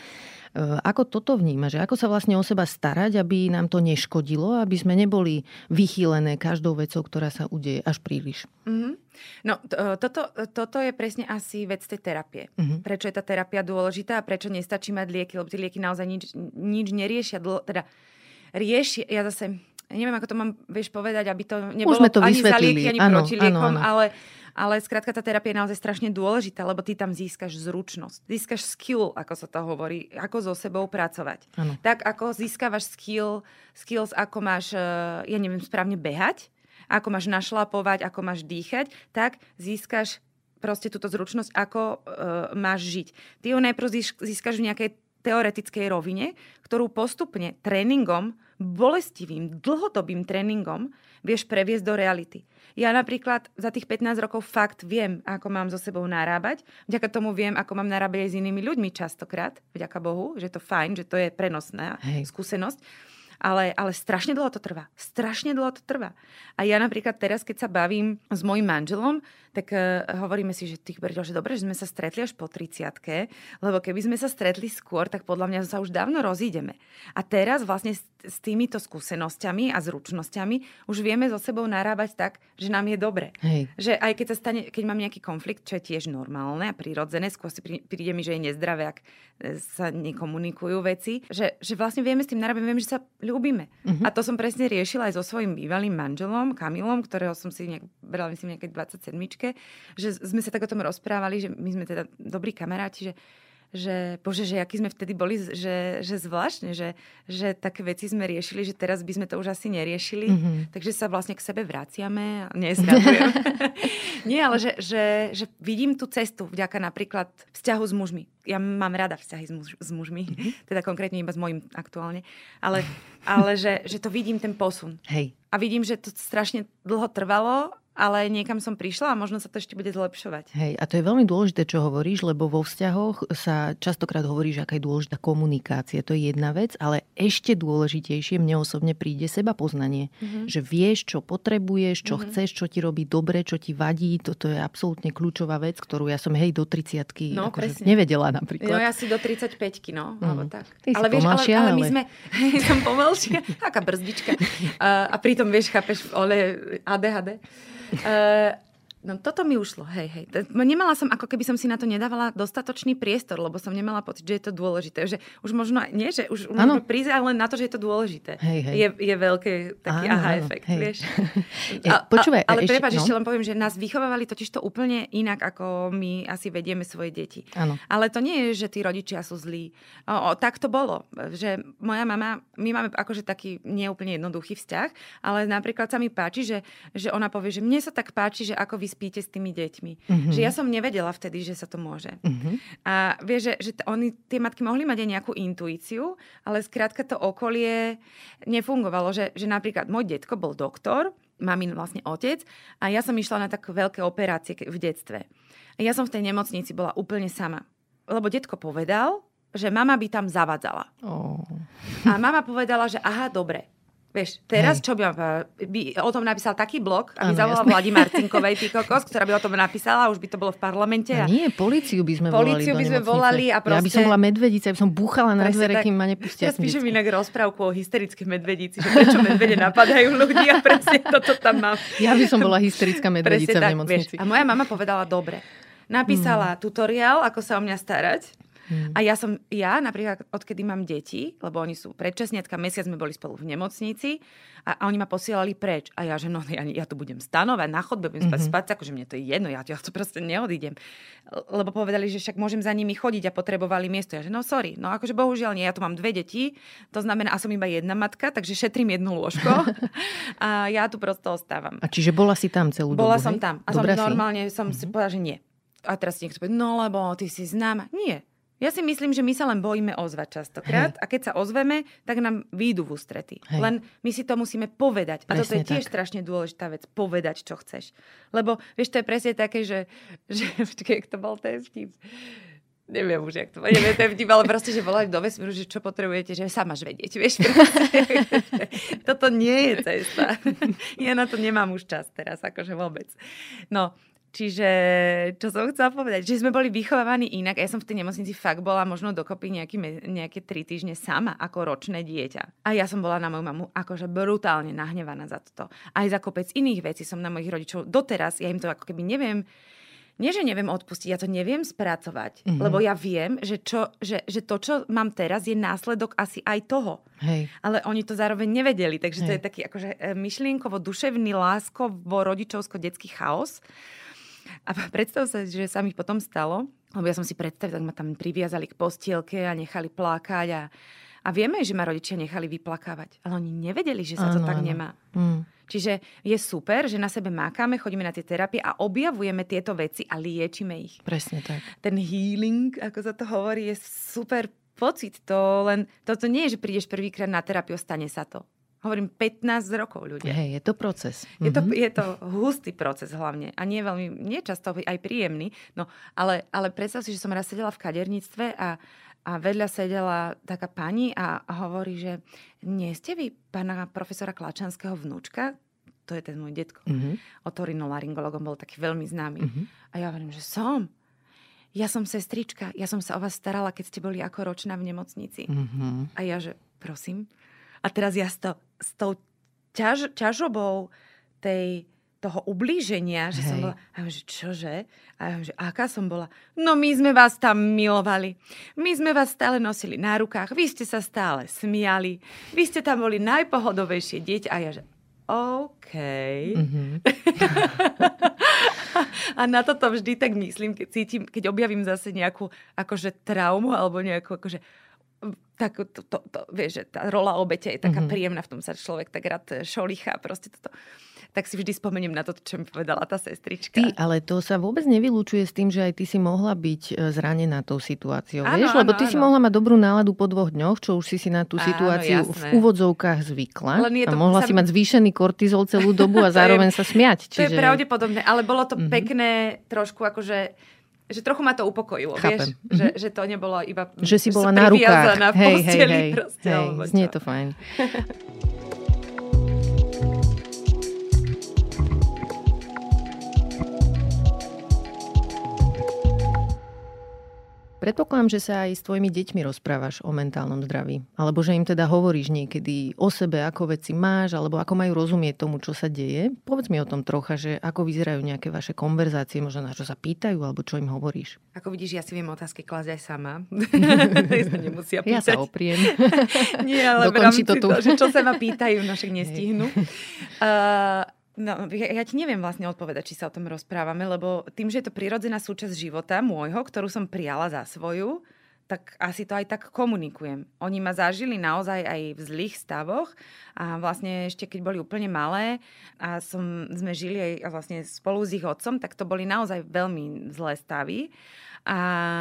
Ako toto vnímaš? Ako sa vlastne o seba starať, aby nám to neškodilo, aby sme neboli vychýlené každou vecou, ktorá sa udeje až príliš? Mm-hmm. No, to, toto, toto je presne asi vec tej terapie. Mm-hmm. Prečo je tá terapia dôležitá a prečo nestačí mať lieky, lebo tie lieky naozaj nič, nič neriešia. Dlho, teda riešia, ja zase neviem, ako to mám, vieš, povedať, aby to nebolo to ani za vysvetlili. lieky, ani ano, proti liekom, ano, ano. ale Ale skrátka tá terapia je naozaj strašne dôležitá, lebo ty tam získaš zručnosť. Získaš skill, ako sa to hovorí, ako so sebou pracovať. Ano. Tak ako získavaš skill, skills, ako máš, ja neviem, správne behať, ako máš našlapovať, ako máš dýchať, tak získaš proste túto zručnosť, ako uh, máš žiť. Ty ju najprv získaš v nejakej teoretickej rovine, ktorú postupne tréningom, bolestivým, dlhodobým tréningom vieš previesť do reality. Ja napríklad za tých pätnásť rokov fakt viem, ako mám so sebou narábať. Vďaka tomu viem, ako mám narábať aj s inými ľuďmi častokrát. Vďaka Bohu, že to fajn, že to je prenosná Hej. skúsenosť. Ale, ale strašne dlho to trvá. Strašne dlho to trvá. A ja napríklad teraz, keď sa bavím s mojím manželom, tak uh, hovoríme si, že ty brdel, že dobre, že sme sa stretli až po tridsiatke, lebo keby sme sa stretli skôr, tak podľa mňa sa už dávno rozídeme. A teraz vlastne s, s týmito skúsenosťami a zručnosťami už vieme so sebou narábať tak, že nám je dobre. Hej. Že aj keď sa stane, keď mám nejaký konflikt, čo je tiež normálne a prirodzené, skôr si príde mi, že je nezdravé, ak sa nekomunikujú veci, že, že vlastne vieme s tým narábať, vieme, že sa ľúbime. Uh-huh. A to som presne riešila aj so svojím bývalým manželom, Kamilom, ktorého som si nejak, brala myslím nejakej dvadsaťsedmičke, že sme sa tak o tom rozprávali, že my sme teda dobrí kamaráti, že, že bože, že akí sme vtedy boli, že, že zvláštne, že, že také veci sme riešili, že teraz by sme to už asi neriešili. Mm-hmm. Takže sa vlastne k sebe vraciame a nezradujem. Nie, ale že, že, že vidím tú cestu vďaka napríklad vzťahu s mužmi. Ja mám rada vzťahy s, muž, s mužmi, mm-hmm. teda konkrétne iba s mojím aktuálne, ale, ale že, že to vidím ten posun. Hej. A vidím, že to strašne dlho trvalo, ale niekam som prišla a možno sa to ešte bude zlepšovať. Hej, a to je veľmi dôležité, čo hovoríš, lebo vo vzťahoch sa častokrát hovorí, že aká je dôležitá komunikácia. To je jedna vec, ale ešte dôležitejšie mne osobne príde seba poznanie. Mm-hmm. Že vieš, čo potrebuješ, čo mm-hmm. chceš, čo ti robí dobre, čo ti vadí. Toto je absolútne kľúčová vec, ktorú ja som hej do tridsiatky no, akože nevedela napríklad. No ja si do tridsaťpäťky, no. Mm. Alebo tak. Ty ale, vieš, ale, ale my sme... som pomalšia. Taká brzdička. A, a pritom, vieš, chápeš, ole á dé há dé. Uh, no toto mi ušlo, hej, hej. Nemala som, ako keby som si na to nedávala dostatočný priestor, lebo som nemala pocit, že je to dôležité. Že už možno, nie, že už možno prísť len na to, že je to dôležité. Hej, hej. Je, je veľký taký áno, aha efekt, hej. Vieš. A, Počúvaj, a, ale ešte, prepáč, no? ešte len poviem, že nás vychovávali totiž to úplne inak, ako my asi vedieme svoje deti. Áno. Ale to nie je, že tí rodičia sú zlí. O, o, tak to bolo. Že moja mama, my máme akože taký neúplne jednoduchý vzťah, ale napríklad sa mi páči, že, že ona povie, že mne sa tak páči, že ako vy spíte s tými deťmi. Mm-hmm. Že ja som nevedela vtedy, že sa to môže. Mm-hmm. A vieš, že, že t- oni, tie matky mohli mať aj nejakú intuíciu, ale skrátka to okolie nefungovalo. Že, že napríklad môj detko bol doktor, mamin vlastne otec, a ja som išla na také veľké operácie v detstve. A ja som v tej nemocnici bola úplne sama. Lebo detko povedal, že mama by tam zavadzala. Oh. A mama povedala, že aha, dobre. Vieš, teraz Hej. čo by, by o tom napísal taký blog, aby zavolala Vladi Marcinkovej, ty kokos, ktorá by o tom napísala, už by to bolo v parlamente. A nie, políciu by sme volali Políciu by sme nemocnice. volali a proste... Ja by som bola medvedica, by som búchala na dvere, kým ma nepustia. Ja spíšem inak rozprávku o hysterických medvedíci, že prečo medvede napadajú ľudí a presne toto tam mám. Ja by som bola hysterická medvedica v nemocnici. Vieš, a moja mama povedala, dobre, napísala hmm. tutoriál, ako sa o mňa starať. Hmm. A ja som, ja napríklad, odkedy mám deti, lebo oni sú predčasniatka, mesiac sme boli spolu v nemocnici a, a oni ma posielali preč. A ja, že no, ja, ja tu budem stanovať na chodbe, budem spať, mm-hmm. spať, akože mne to je jedno, ja, ja to proste neodídem. Lebo povedali, že však môžem za nimi chodiť a potrebovali miesto. Ja, že no sorry, no akože bohužiaľ nie, ja tu mám dve deti, to znamená, a som iba jedna matka, takže šetrím jedno lôžko a ja tu prosto ostávam. A čiže bola si tam celú dobu? Bola som tam. A Dobrá som normálne si? som mm-hmm. si povedala, že nie. A teraz si niekto povie, no lebo ty si známa. Nie. Ja si myslím, že my sa len bojíme ozvať častokrát Hej. a keď sa ozveme, tak nám výjdu v ústrety. Hej. Len my si to musíme povedať. A presne toto je tiež tak. Strašne dôležitá vec. Povedať, čo chceš. Lebo, vieš, to je presne také, že... že počkej, jak to bol ten vtip. Neviem už, jak to bol. Neviem, to je vtip, ale proste, že volali do vesmíru, že čo potrebujete, že sa máš vedieť. Vieš, toto nie je cesta. Ja na to nemám už čas teraz, akože vôbec. No, Čiže, čo som chcela povedať, že sme boli vychovávaní inak. Ja som v tej nemocnici fakt bola možno dokopy nejaký, nejaké tri týždne sama ako ročné dieťa. A ja som bola na moju mamu akože brutálne nahnevaná za toto. Aj za kopec iných vecí som na mojich rodičov doteraz, ja im to ako keby neviem, nie že neviem odpustiť, ja to neviem spracovať. Mm-hmm. Lebo ja viem, že, čo, že, že to, čo mám teraz, je následok asi aj toho. Hej. Ale oni to zároveň nevedeli. Takže Hej. to je taký akože myšlienkovo, duševný, láskovo, rodičovsko-detský chaos. A predstav sa, že sa mi potom stalo, lebo ja som si predstavila, tak ma tam priviazali k postielke a nechali plakať a, a vieme, že ma rodičia nechali vyplakávať. Ale oni nevedeli, že sa to ano, tak ano. nemá. Mm. Čiže je super, že na sebe mákame, chodíme na tie terapie a objavujeme tieto veci a liečime ich. Presne tak. Ten healing, ako sa to hovorí, je super pocit. To len, toto nie je, že prídeš prvýkrát na terapiu, stane sa to. Hovorím pätnásť rokov ľudia. Hej, je to proces. Je to, je to hustý proces hlavne. A nie veľmi, nie často aj príjemný. No, ale, ale predstav si, že som raz sedela v kaderníctve a, a vedľa sedela taká pani a, a hovorí, že nie ste vy pána profesora Klačanského vnúčka? To je ten môj detko. Mm-hmm. Otorinolaryngologom bol taký veľmi známy. Mm-hmm. A ja hovorím, že som. Ja som sestrička. Ja som sa o vás starala, keď ste boli ako ročná v nemocnici. Mm-hmm. A ja, že prosím. A teraz ja s, to, s tou ťaž, ťažobou tej, toho ublíženia, že Hej. som bola, a ja že čože? A ja že aká som bola? No my sme vás tam milovali. My sme vás stále nosili na rukách. Vy ste sa stále smiali. Vy ste tam boli najpohodovejšie dieťa. A ja že OK. Mm-hmm. A na toto vždy tak myslím, keď cítim, keď objavím zase nejakú akože traumu alebo nejakú akože tak to, to, to, vieš, že tá rola obete je taká mm-hmm. príjemná, v tom sa človek tak rád šolícha, proste toto. Tak si vždy spomeniem na to, čo mi povedala tá sestrička. Ty, ale to sa vôbec nevylučuje s tým, že aj ty si mohla byť zranená tou situáciou, áno, vieš? Áno, Lebo ty áno. si mohla mať dobrú náladu po dvoch dňoch, čo už si si na tú situáciu áno, v úvodzovkách zvykla. A mohla sa... si mať zvýšený kortizol celú dobu a zároveň sa smiať. Čiže... To je pravdepodobné, ale bolo to mm-hmm. pekné trošku akože... že trochu ma to upokojilo, Chápem. vieš? Mm-hmm. Že, že to nebolo iba... Že si bola na rukách. V hej, posteli, hej, proste, hej, znie to fajn. Predpokladám, že sa aj s tvojimi deťmi rozprávaš o mentálnom zdraví. Alebo že im teda hovoríš niekedy o sebe, ako veci máš, alebo ako majú rozumieť tomu, čo sa deje. Povedz mi o tom trocha, že ako vyzerajú nejaké vaše konverzácie, možno na čo sa pýtajú, alebo čo im hovoríš. Ako vidíš, ja si viem otázky klásť aj sama. Nemusia pýtať. Ja sa opriem. Nie, ale v rámci to tu. To, že čo sa ma pýtajú, no však nestihnú. Uh, No, ja, ja ti neviem vlastne odpovedať, či sa o tom rozprávame, lebo tým, že je to prirodzená súčasť života môjho, ktorú som prijala za svoju, tak asi to aj tak komunikujem. Oni ma zažili naozaj aj v zlých stavoch a vlastne ešte keď boli úplne malé a som, sme žili aj vlastne spolu s ich otcom, tak to boli naozaj veľmi zlé stavy. A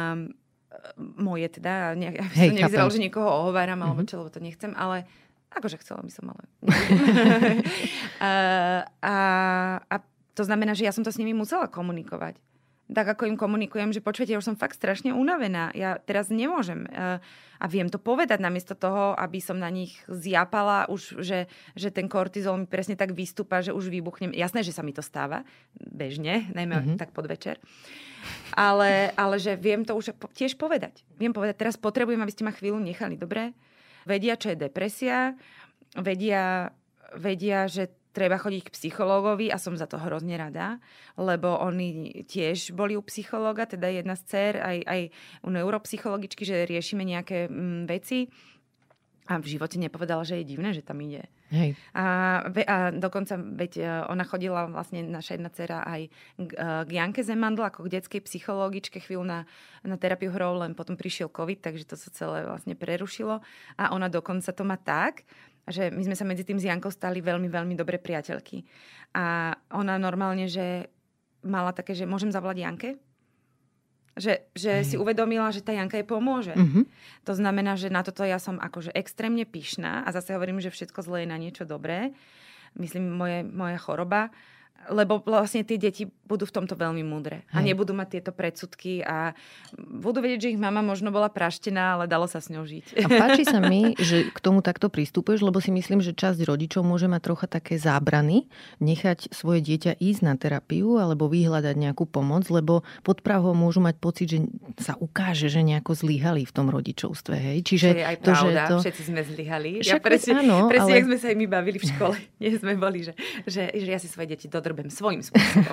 moje teda, ne, ja som nevyzerala, že niekoho ohováram, alebo čo, lebo to nechcem, ale akože chcela by som, ale... a, a, a to znamená, že ja som to s nimi musela komunikovať. Tak ako im komunikujem, že počujete, ja už som fakt strašne unavená. Ja teraz nemôžem. A viem to povedať namiesto toho, aby som na nich zjapala už, že, že ten kortizol mi presne tak vystúpa, že už vybuchnem. Jasné, že sa mi to stáva bežne, najmä mm-hmm. tak podvečer. Ale, ale že viem to už tiež povedať. Viem povedať, teraz potrebujem, aby ste ma chvíľu nechali, dobre? Vedia, čo je depresia, vedia, vedia, že treba chodiť k psychológovi a som za to hrozne rada, lebo oni tiež boli u psychológa, teda jedna z dcér, aj, aj u neuropsychologičky, že riešime nejaké mm, veci. A v živote nepovedala, že je divné, že tam ide. Hej. A, a dokonca, veď ona chodila, vlastne naša jedna dcera aj k, k Janke Zemandl, ako k detskej psychológičke chvíľu na, na terapiu hrou, len potom prišiel COVID, takže to sa celé vlastne prerušilo. A ona dokonca to má tak, že my sme sa medzi tým s Jankou stali veľmi, veľmi dobré priateľky. A ona normálne, že mala také, že môžem zavolať Janke? Že, že si uvedomila, že tá Janka jej pomôže. Mm-hmm. To znamená, že na toto ja som akože extrémne pyšná a zase hovorím, že všetko zlé je na niečo dobré. Myslím, moje, moja choroba Lebo vlastne tie deti budú v tomto veľmi múdre. A Hej. nebudú mať tieto predsudky a budú vedieť, že ich mama možno bola praštená, ale dalo sa s ňou žiť. A páči sa mi, že k tomu takto pristupuješ, lebo si myslím, že časť rodičov môže mať trocha také zábrany, nechať svoje dieťa ísť na terapiu alebo vyhľadať nejakú pomoc, lebo pod Prahou môžu mať pocit, že sa ukáže, že nejako zlyhali v tom rodičovstve. Hej? Čiže to je aj to, pravda, že to... všetci sme zlyhali. Však ja presne, áno, presne ale... jak sme sa aj my bavili v škole. Nie sme boli, že, že, že ja si svoje deti dodrbem svojím spôsobom.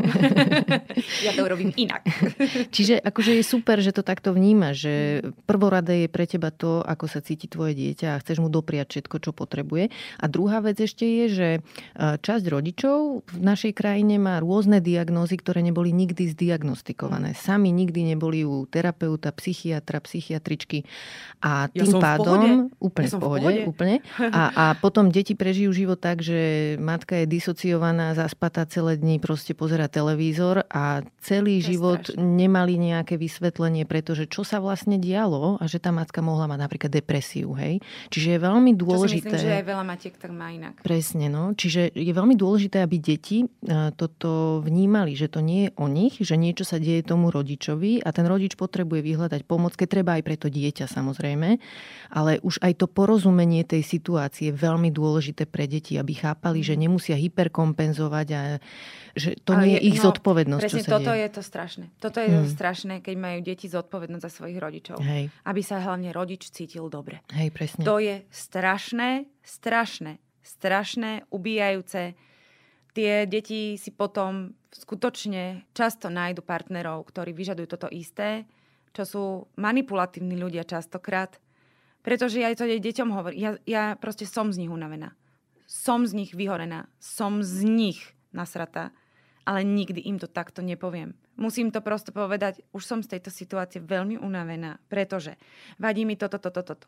Ja to urobím inak. Čiže akože je super, že to takto vníma, že prvoradé je pre teba to, ako sa cíti tvoje dieťa a chceš mu dopriať všetko, čo potrebuje. A druhá vec ešte je, že časť rodičov v našej krajine má rôzne diagnózy, ktoré neboli nikdy zdiagnostikované. Sami nikdy neboli u terapeuta, psychiatra, psychiatričky. A tým ja pádom... Úplne ja v pohode. v pohode. Úplne. A, a potom deti prežijú život tak, že matka je disociovaná, zaspatá celé dni, proste pozerá televízor a celý život strašné. nemali nejaké vysvetlenie, pretože čo sa vlastne dialo a že tá matka mohla mať napríklad depresiu, hej. Čiže je veľmi dôležité... Čo si myslím, že aj veľa matiek tak má inak. Presne, no. Čiže je veľmi dôležité, aby deti toto vnímali, že to nie je o nich, že niečo sa deje tomu rodičovi a ten rodič potrebuje vyhľadať pomoc, keď treba aj pre to dieťa samozrejme, ale už aj to porozumenie tej situácie je veľmi dôležité pre deti, aby chápali, že nemusia hyperkompenzovať a že to nie je ich no, zodpovednosť, presne, čo sa toto deje. je to strašné. Toto je hmm. to strašné, keď majú deti zodpovednosť za svojich rodičov. Hej. Aby sa hlavne rodič cítil dobre. Hej, presne. To je strašné, strašné, strašné, ubíjajúce. Tie deti si potom skutočne často nájdu partnerov, ktorí vyžadujú toto isté, čo sú manipulatívni ľudia častokrát. Pretože ja to deťom hovorím. Ja, ja proste som z nich unavená. Som z nich vyhorená. Som z nich nasratá. Ale nikdy im to takto nepoviem. Musím to proste povedať, už som z tejto situácie veľmi unavená, pretože vadí mi toto, toto, toto.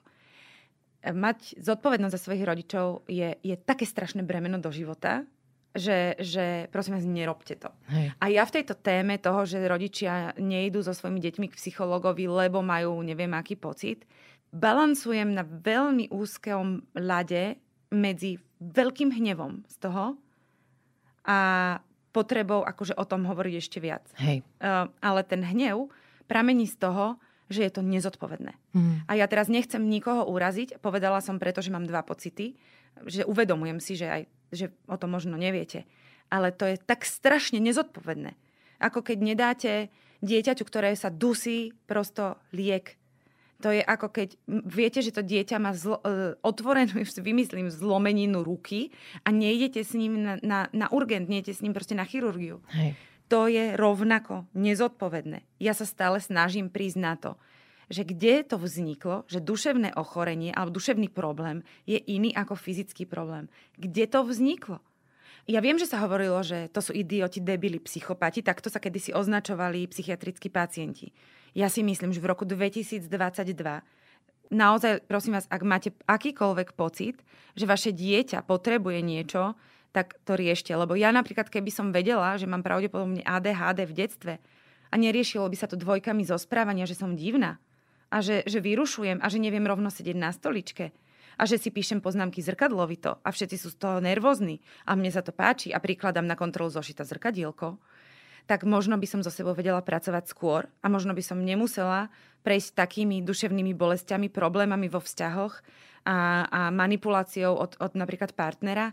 Mať zodpovednosť za svojich rodičov je, je také strašné bremeno do života, že, že prosím vás, nerobte to. Hej. A ja v tejto téme toho, že rodičia nejdú so svojimi deťmi k psychologovi, lebo majú neviem aký pocit, balancujem na veľmi úzkom ľade medzi veľkým hnevom z toho a potrebou akože o tom hovoriť ešte viac. Hej. Uh, ale ten hnev pramení z toho, že je to nezodpovedné. Mm. A ja teraz nechcem nikoho uraziť. Povedala som preto, že mám dva pocity. Že uvedomujem si, že, aj, že o tom možno neviete. Ale to je tak strašne nezodpovedné. Ako keď nedáte dieťaťu, ktoré sa dusí, prosto liek. To je ako keď viete, že to dieťa má zlo, uh, otvorenú, vymyslím, zlomeninu ruky a nejdete s ním na, na, na urgent, nejdete s ním proste na chirurgiu. Hej. To je rovnako nezodpovedné. Ja sa stále snažím prísť na to, že kde to vzniklo, že duševné ochorenie alebo duševný problém je iný ako fyzický problém. Kde to vzniklo? Ja viem, že sa hovorilo, že to sú idioti, debili, psychopati, takto sa kedysi označovali psychiatrickí pacienti. Ja si myslím, že v roku dvetisícdvadsaťdva naozaj, prosím vás, ak máte akýkoľvek pocit, že vaše dieťa potrebuje niečo, tak to riešte. Lebo ja napríklad, keby som vedela, že mám pravdepodobne á dé há dé v detstve a neriešilo by sa to dvojkami zo správania, že som divná a že, že vyrušujem a že neviem rovno sedieť na stoličke a že si píšem poznámky zrkadlovito a všetci sú z toho nervózni a mne sa to páči a prikladám na kontrolu zošita zrkadielko, tak možno by som so sebou vedela pracovať skôr a možno by som nemusela prejsť takými duševnými bolestiami, problémami vo vzťahoch a, a manipuláciou od, od napríklad partnera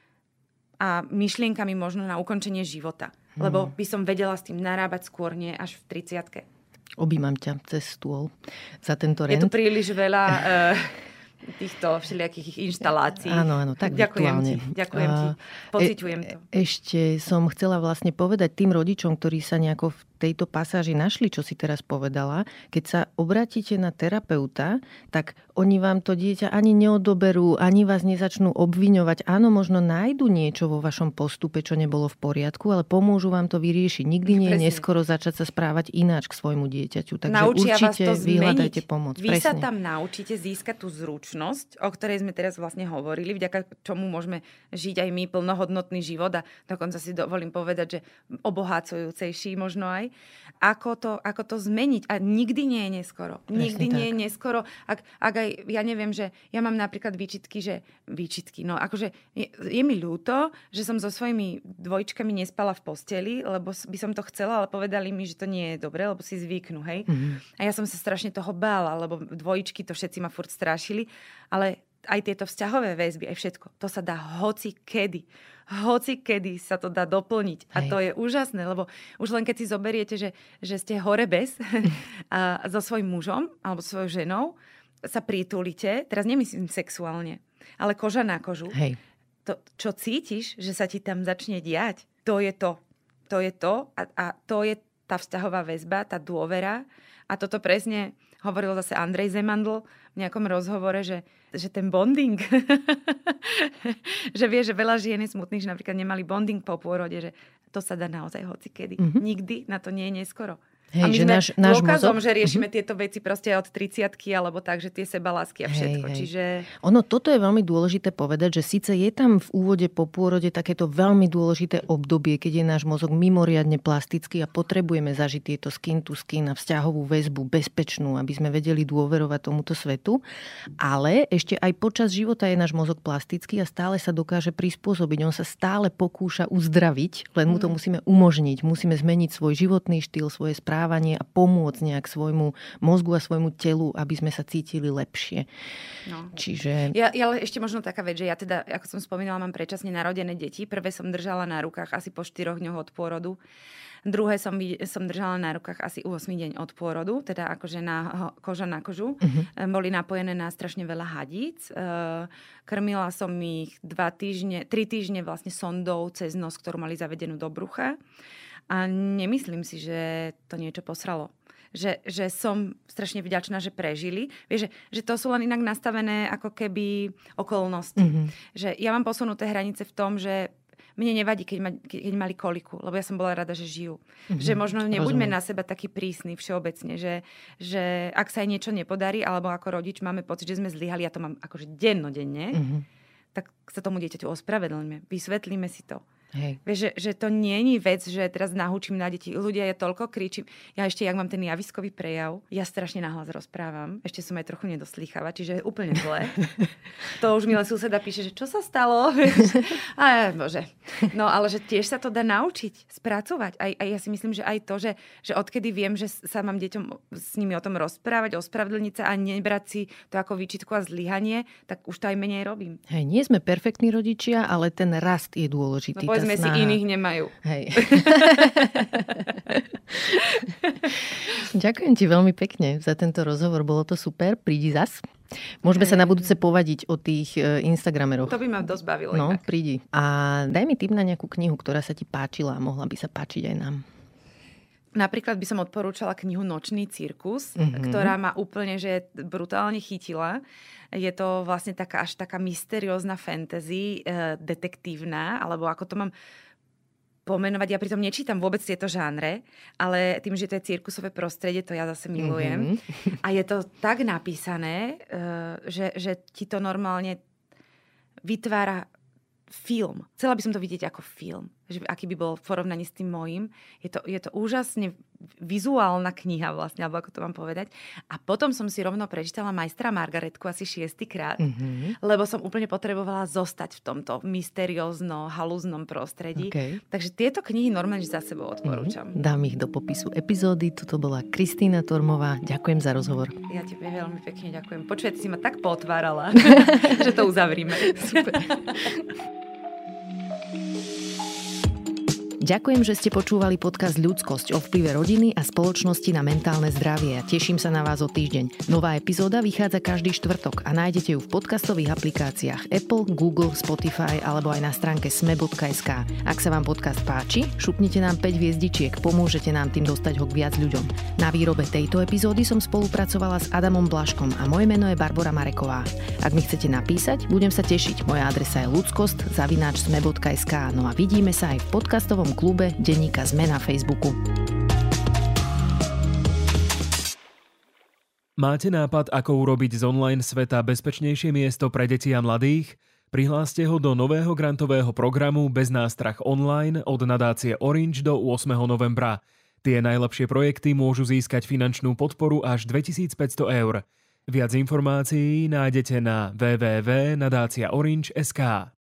a myšlienkami možno na ukončenie života. Hmm. Lebo by som vedela s tým narábať skôr, nie až v tridsiatke. Objímam ťa cez stôl za tento rent. Je tu príliš veľa uh, týchto všelijakých inštalácií. Áno, áno, tak ďakujem virtuálne. ti, ďakujem ti. Pociťujem to. E, ešte som chcela vlastne povedať tým rodičom, ktorí sa nejako v tejto pasáži našli, čo si teraz povedala. Keď sa obratíte na terapeuta, tak oni vám to dieťa ani neodoberú, ani vás nezačnú obviňovať. Áno, možno nájdu niečo vo vašom postupe, čo nebolo v poriadku, ale pomôžu vám to vyriešiť. Nikdy nie je neskoro začať sa správať ináč k svojmu dieťaťu. Takže naučia určite vás to vyhľadajte zmeniť. pomoc. Vy Presne. sa tam naučíte získať tú zručnosť, o ktorej sme teraz vlastne hovorili, vďaka čomu môžeme žiť aj my plnohodnotný život a dokonca si dovolím povedať, že obohacujúcejší možno aj. ďalej. Ako to, ako to zmeniť. A nikdy nie je neskoro. Nikdy nie je neskoro. Ak, ak aj, ja neviem, že ja mám napríklad výčitky, že výčitky, no akože je, je mi ľúto, že som so svojimi dvojčkami nespala v posteli, lebo by som to chcela, ale povedali mi, že to nie je dobré, lebo si zvyknú, hej. Mm-hmm. A ja som sa strašne toho bála, lebo dvojčky, to všetci ma furt strašili, ale aj tieto vzťahové väzby, aj všetko, to sa dá hoci kedy. Hoci kedy sa to dá doplniť. A Hej. to je úžasné, lebo už len keď si zoberiete, že, že ste hore bez a so svojím mužom alebo svojou ženou sa pritulíte, teraz nemyslím sexuálne, ale koža na kožu. Hej. To, čo cítiš, že sa ti tam začne diať, to je to. To je to a, a to je tá vzťahová väzba, tá dôvera. A toto presne hovoril zase Andrej Zemandl v nejakom rozhovore, že, že ten bonding, že vie, že veľa žien je smutných, že napríklad nemali bonding po pôrode, že to sa dá naozaj hocikedy. Mm-hmm. Nikdy na to nie je neskoro. Hej, a my sme náš, náš dôkazom, mozog, že riešime uh-huh. tieto veci proste od tridsiatky alebo tak, že tie sebalásky a všetko. Hej, hej. Čiže... Ono, toto je veľmi dôležité povedať, že síce je tam v úvode po pôrode takéto veľmi dôležité obdobie, keď je náš mozog mimoriadne plastický a potrebujeme zažiť tieto skin to skin a vzťahovú väzbu bezpečnú, aby sme vedeli dôverovať tomuto svetu. Ale ešte aj počas života je náš mozog plastický a stále sa dokáže prispôsobiť. On sa stále pokúša uzdraviť, len mu to musíme umožniť. Musíme zmeniť svoj životný štýl, svoje správanie a pomôcť nejak svojmu mozgu a svojmu telu, aby sme sa cítili lepšie. No. Čiže... Ja, ja ešte možno taká vec, že ja teda, ako som spomínala, mám predčasne narodené deti. Prvé som držala na rukách asi po štyroch dňoch od pôrodu. Druhé som, som držala na rukách asi ôsmy deň od pôrodu, teda akože na koža na kožu. Uh-huh. Boli napojené na strašne veľa hadíc. Krmila som ich dva týždne, tri týždne vlastne sondou cez nos, ktorú mali zavedenú do brucha. A nemyslím si, že to niečo posralo. Že, že som strašne vďačná, že prežili. Vieš, že, že to sú len inak nastavené ako keby okolnosti. Mm-hmm. Že ja mám posunuté hranice v tom, že mne nevadí, keď, ma, keď mali koliku, lebo ja som bola rada, že žijú. Mm-hmm. Že možno nebuďme Rozumiem. Na seba taký prísni všeobecne, že, že ak sa aj niečo nepodarí, alebo ako rodič máme pocit, že sme zlyhali, ja to mám akože dennodenne, mm-hmm. tak sa tomu dieťaťu ospravedlňme. Vysvetlíme si to. Hej. Vieš, že, že to nie je vec, že teraz nahúčim na deti. Ľudia, ja toľko kričím. Ja ešte, jak mám ten javiskový prejav, ja strašne nahlas rozprávam. Ešte som aj trochu nedoslýchava, čiže je úplne zle. To už mi len suseda píše, že čo sa stalo? A bože. No, ale že tiež sa to dá naučiť, spracovať. Aj, aj ja si myslím, že aj to, že, že odkedy viem, že sa mám deťom s nimi o tom rozprávať, ospravedlniť sa a nebrať si to ako výčitku a zlyhanie, tak už to aj menej robím. Hej, nie sme perfektní rodičia, ale ten rast je dôležitý. No, povedzme si, iných nemajú. Hej. Ďakujem ti veľmi pekne za tento rozhovor. Bolo to super. Prídi zas. Môžeme sa na budúce povadiť o tých Instagrameroch. To by ma dosť bavilo. No, inak. prídi. A daj mi tip na nejakú knihu, ktorá sa ti páčila a mohla by sa páčiť aj nám. Napríklad by som odporúčala knihu Nočný cirkus, mm-hmm. ktorá ma úplne že brutálne chytila. Je to vlastne taká až taká mysteriózna fantasy, e, detektívna, alebo ako to mám pomenovať. Ja pritom nečítam vôbec tieto žánre, ale tým, že to je cirkusové prostredie, to ja zase milujem. Mm-hmm. A je to tak napísané, e, že, že ti to normálne vytvára film. Chcela by som to vidieť ako film. Že aký by bol v porovnaní s tým mojím. Je to, je to úžasne vizuálna kniha vlastne, alebo ako to mám povedať. A potom som si rovno prečítala Majstra Margaretku asi šiestýkrát, mm-hmm. lebo som úplne potrebovala zostať v tomto mysteriózno, halúznom prostredí. Okay. Takže tieto knihy normálne za sebou odporúčam. Mm-hmm. Dám ich do popisu epizódy. Toto bola Kristína Tormová. Ďakujem za rozhovor. Ja tebe veľmi pekne ďakujem. Počuť, si ma tak potvárala, že to uzavrime. Super. Ďakujem, že ste počúvali podcast Ľudskosť o vplyve rodiny a spoločnosti na mentálne zdravie a teším sa na vás o týždeň. Nová epizóda vychádza každý štvrtok a nájdete ju v podcastových aplikáciách Apple, Google, Spotify alebo aj na stránke sme bodka es ká. Ak sa vám podcast páči, šupnite nám päť hviezdičiek, pomôžete nám tým dostať ho k viac ľuďom. Na výrobe tejto epizódy som spolupracovala s Adamom Blaškom a moje meno je Barbora Mareková. Ak mi chcete napísať, budem sa tešiť. Moja adresa je ľudskost zavináč sme bodka es ká. No a vidíme sa aj v podcastovom klube denníka SME na Facebooku. Máte nápad, ako urobiť z online sveta bezpečnejšie miesto pre deti a mladých? Prihláste ho do nového grantového programu Bez nástrah online od nadácie Orange do ôsmeho novembra. Tie najlepšie projekty môžu získať finančnú podporu až dvetisícpäťsto eur. Viac informácií nájdete na w w w bodka nadácia orange bodka es ká.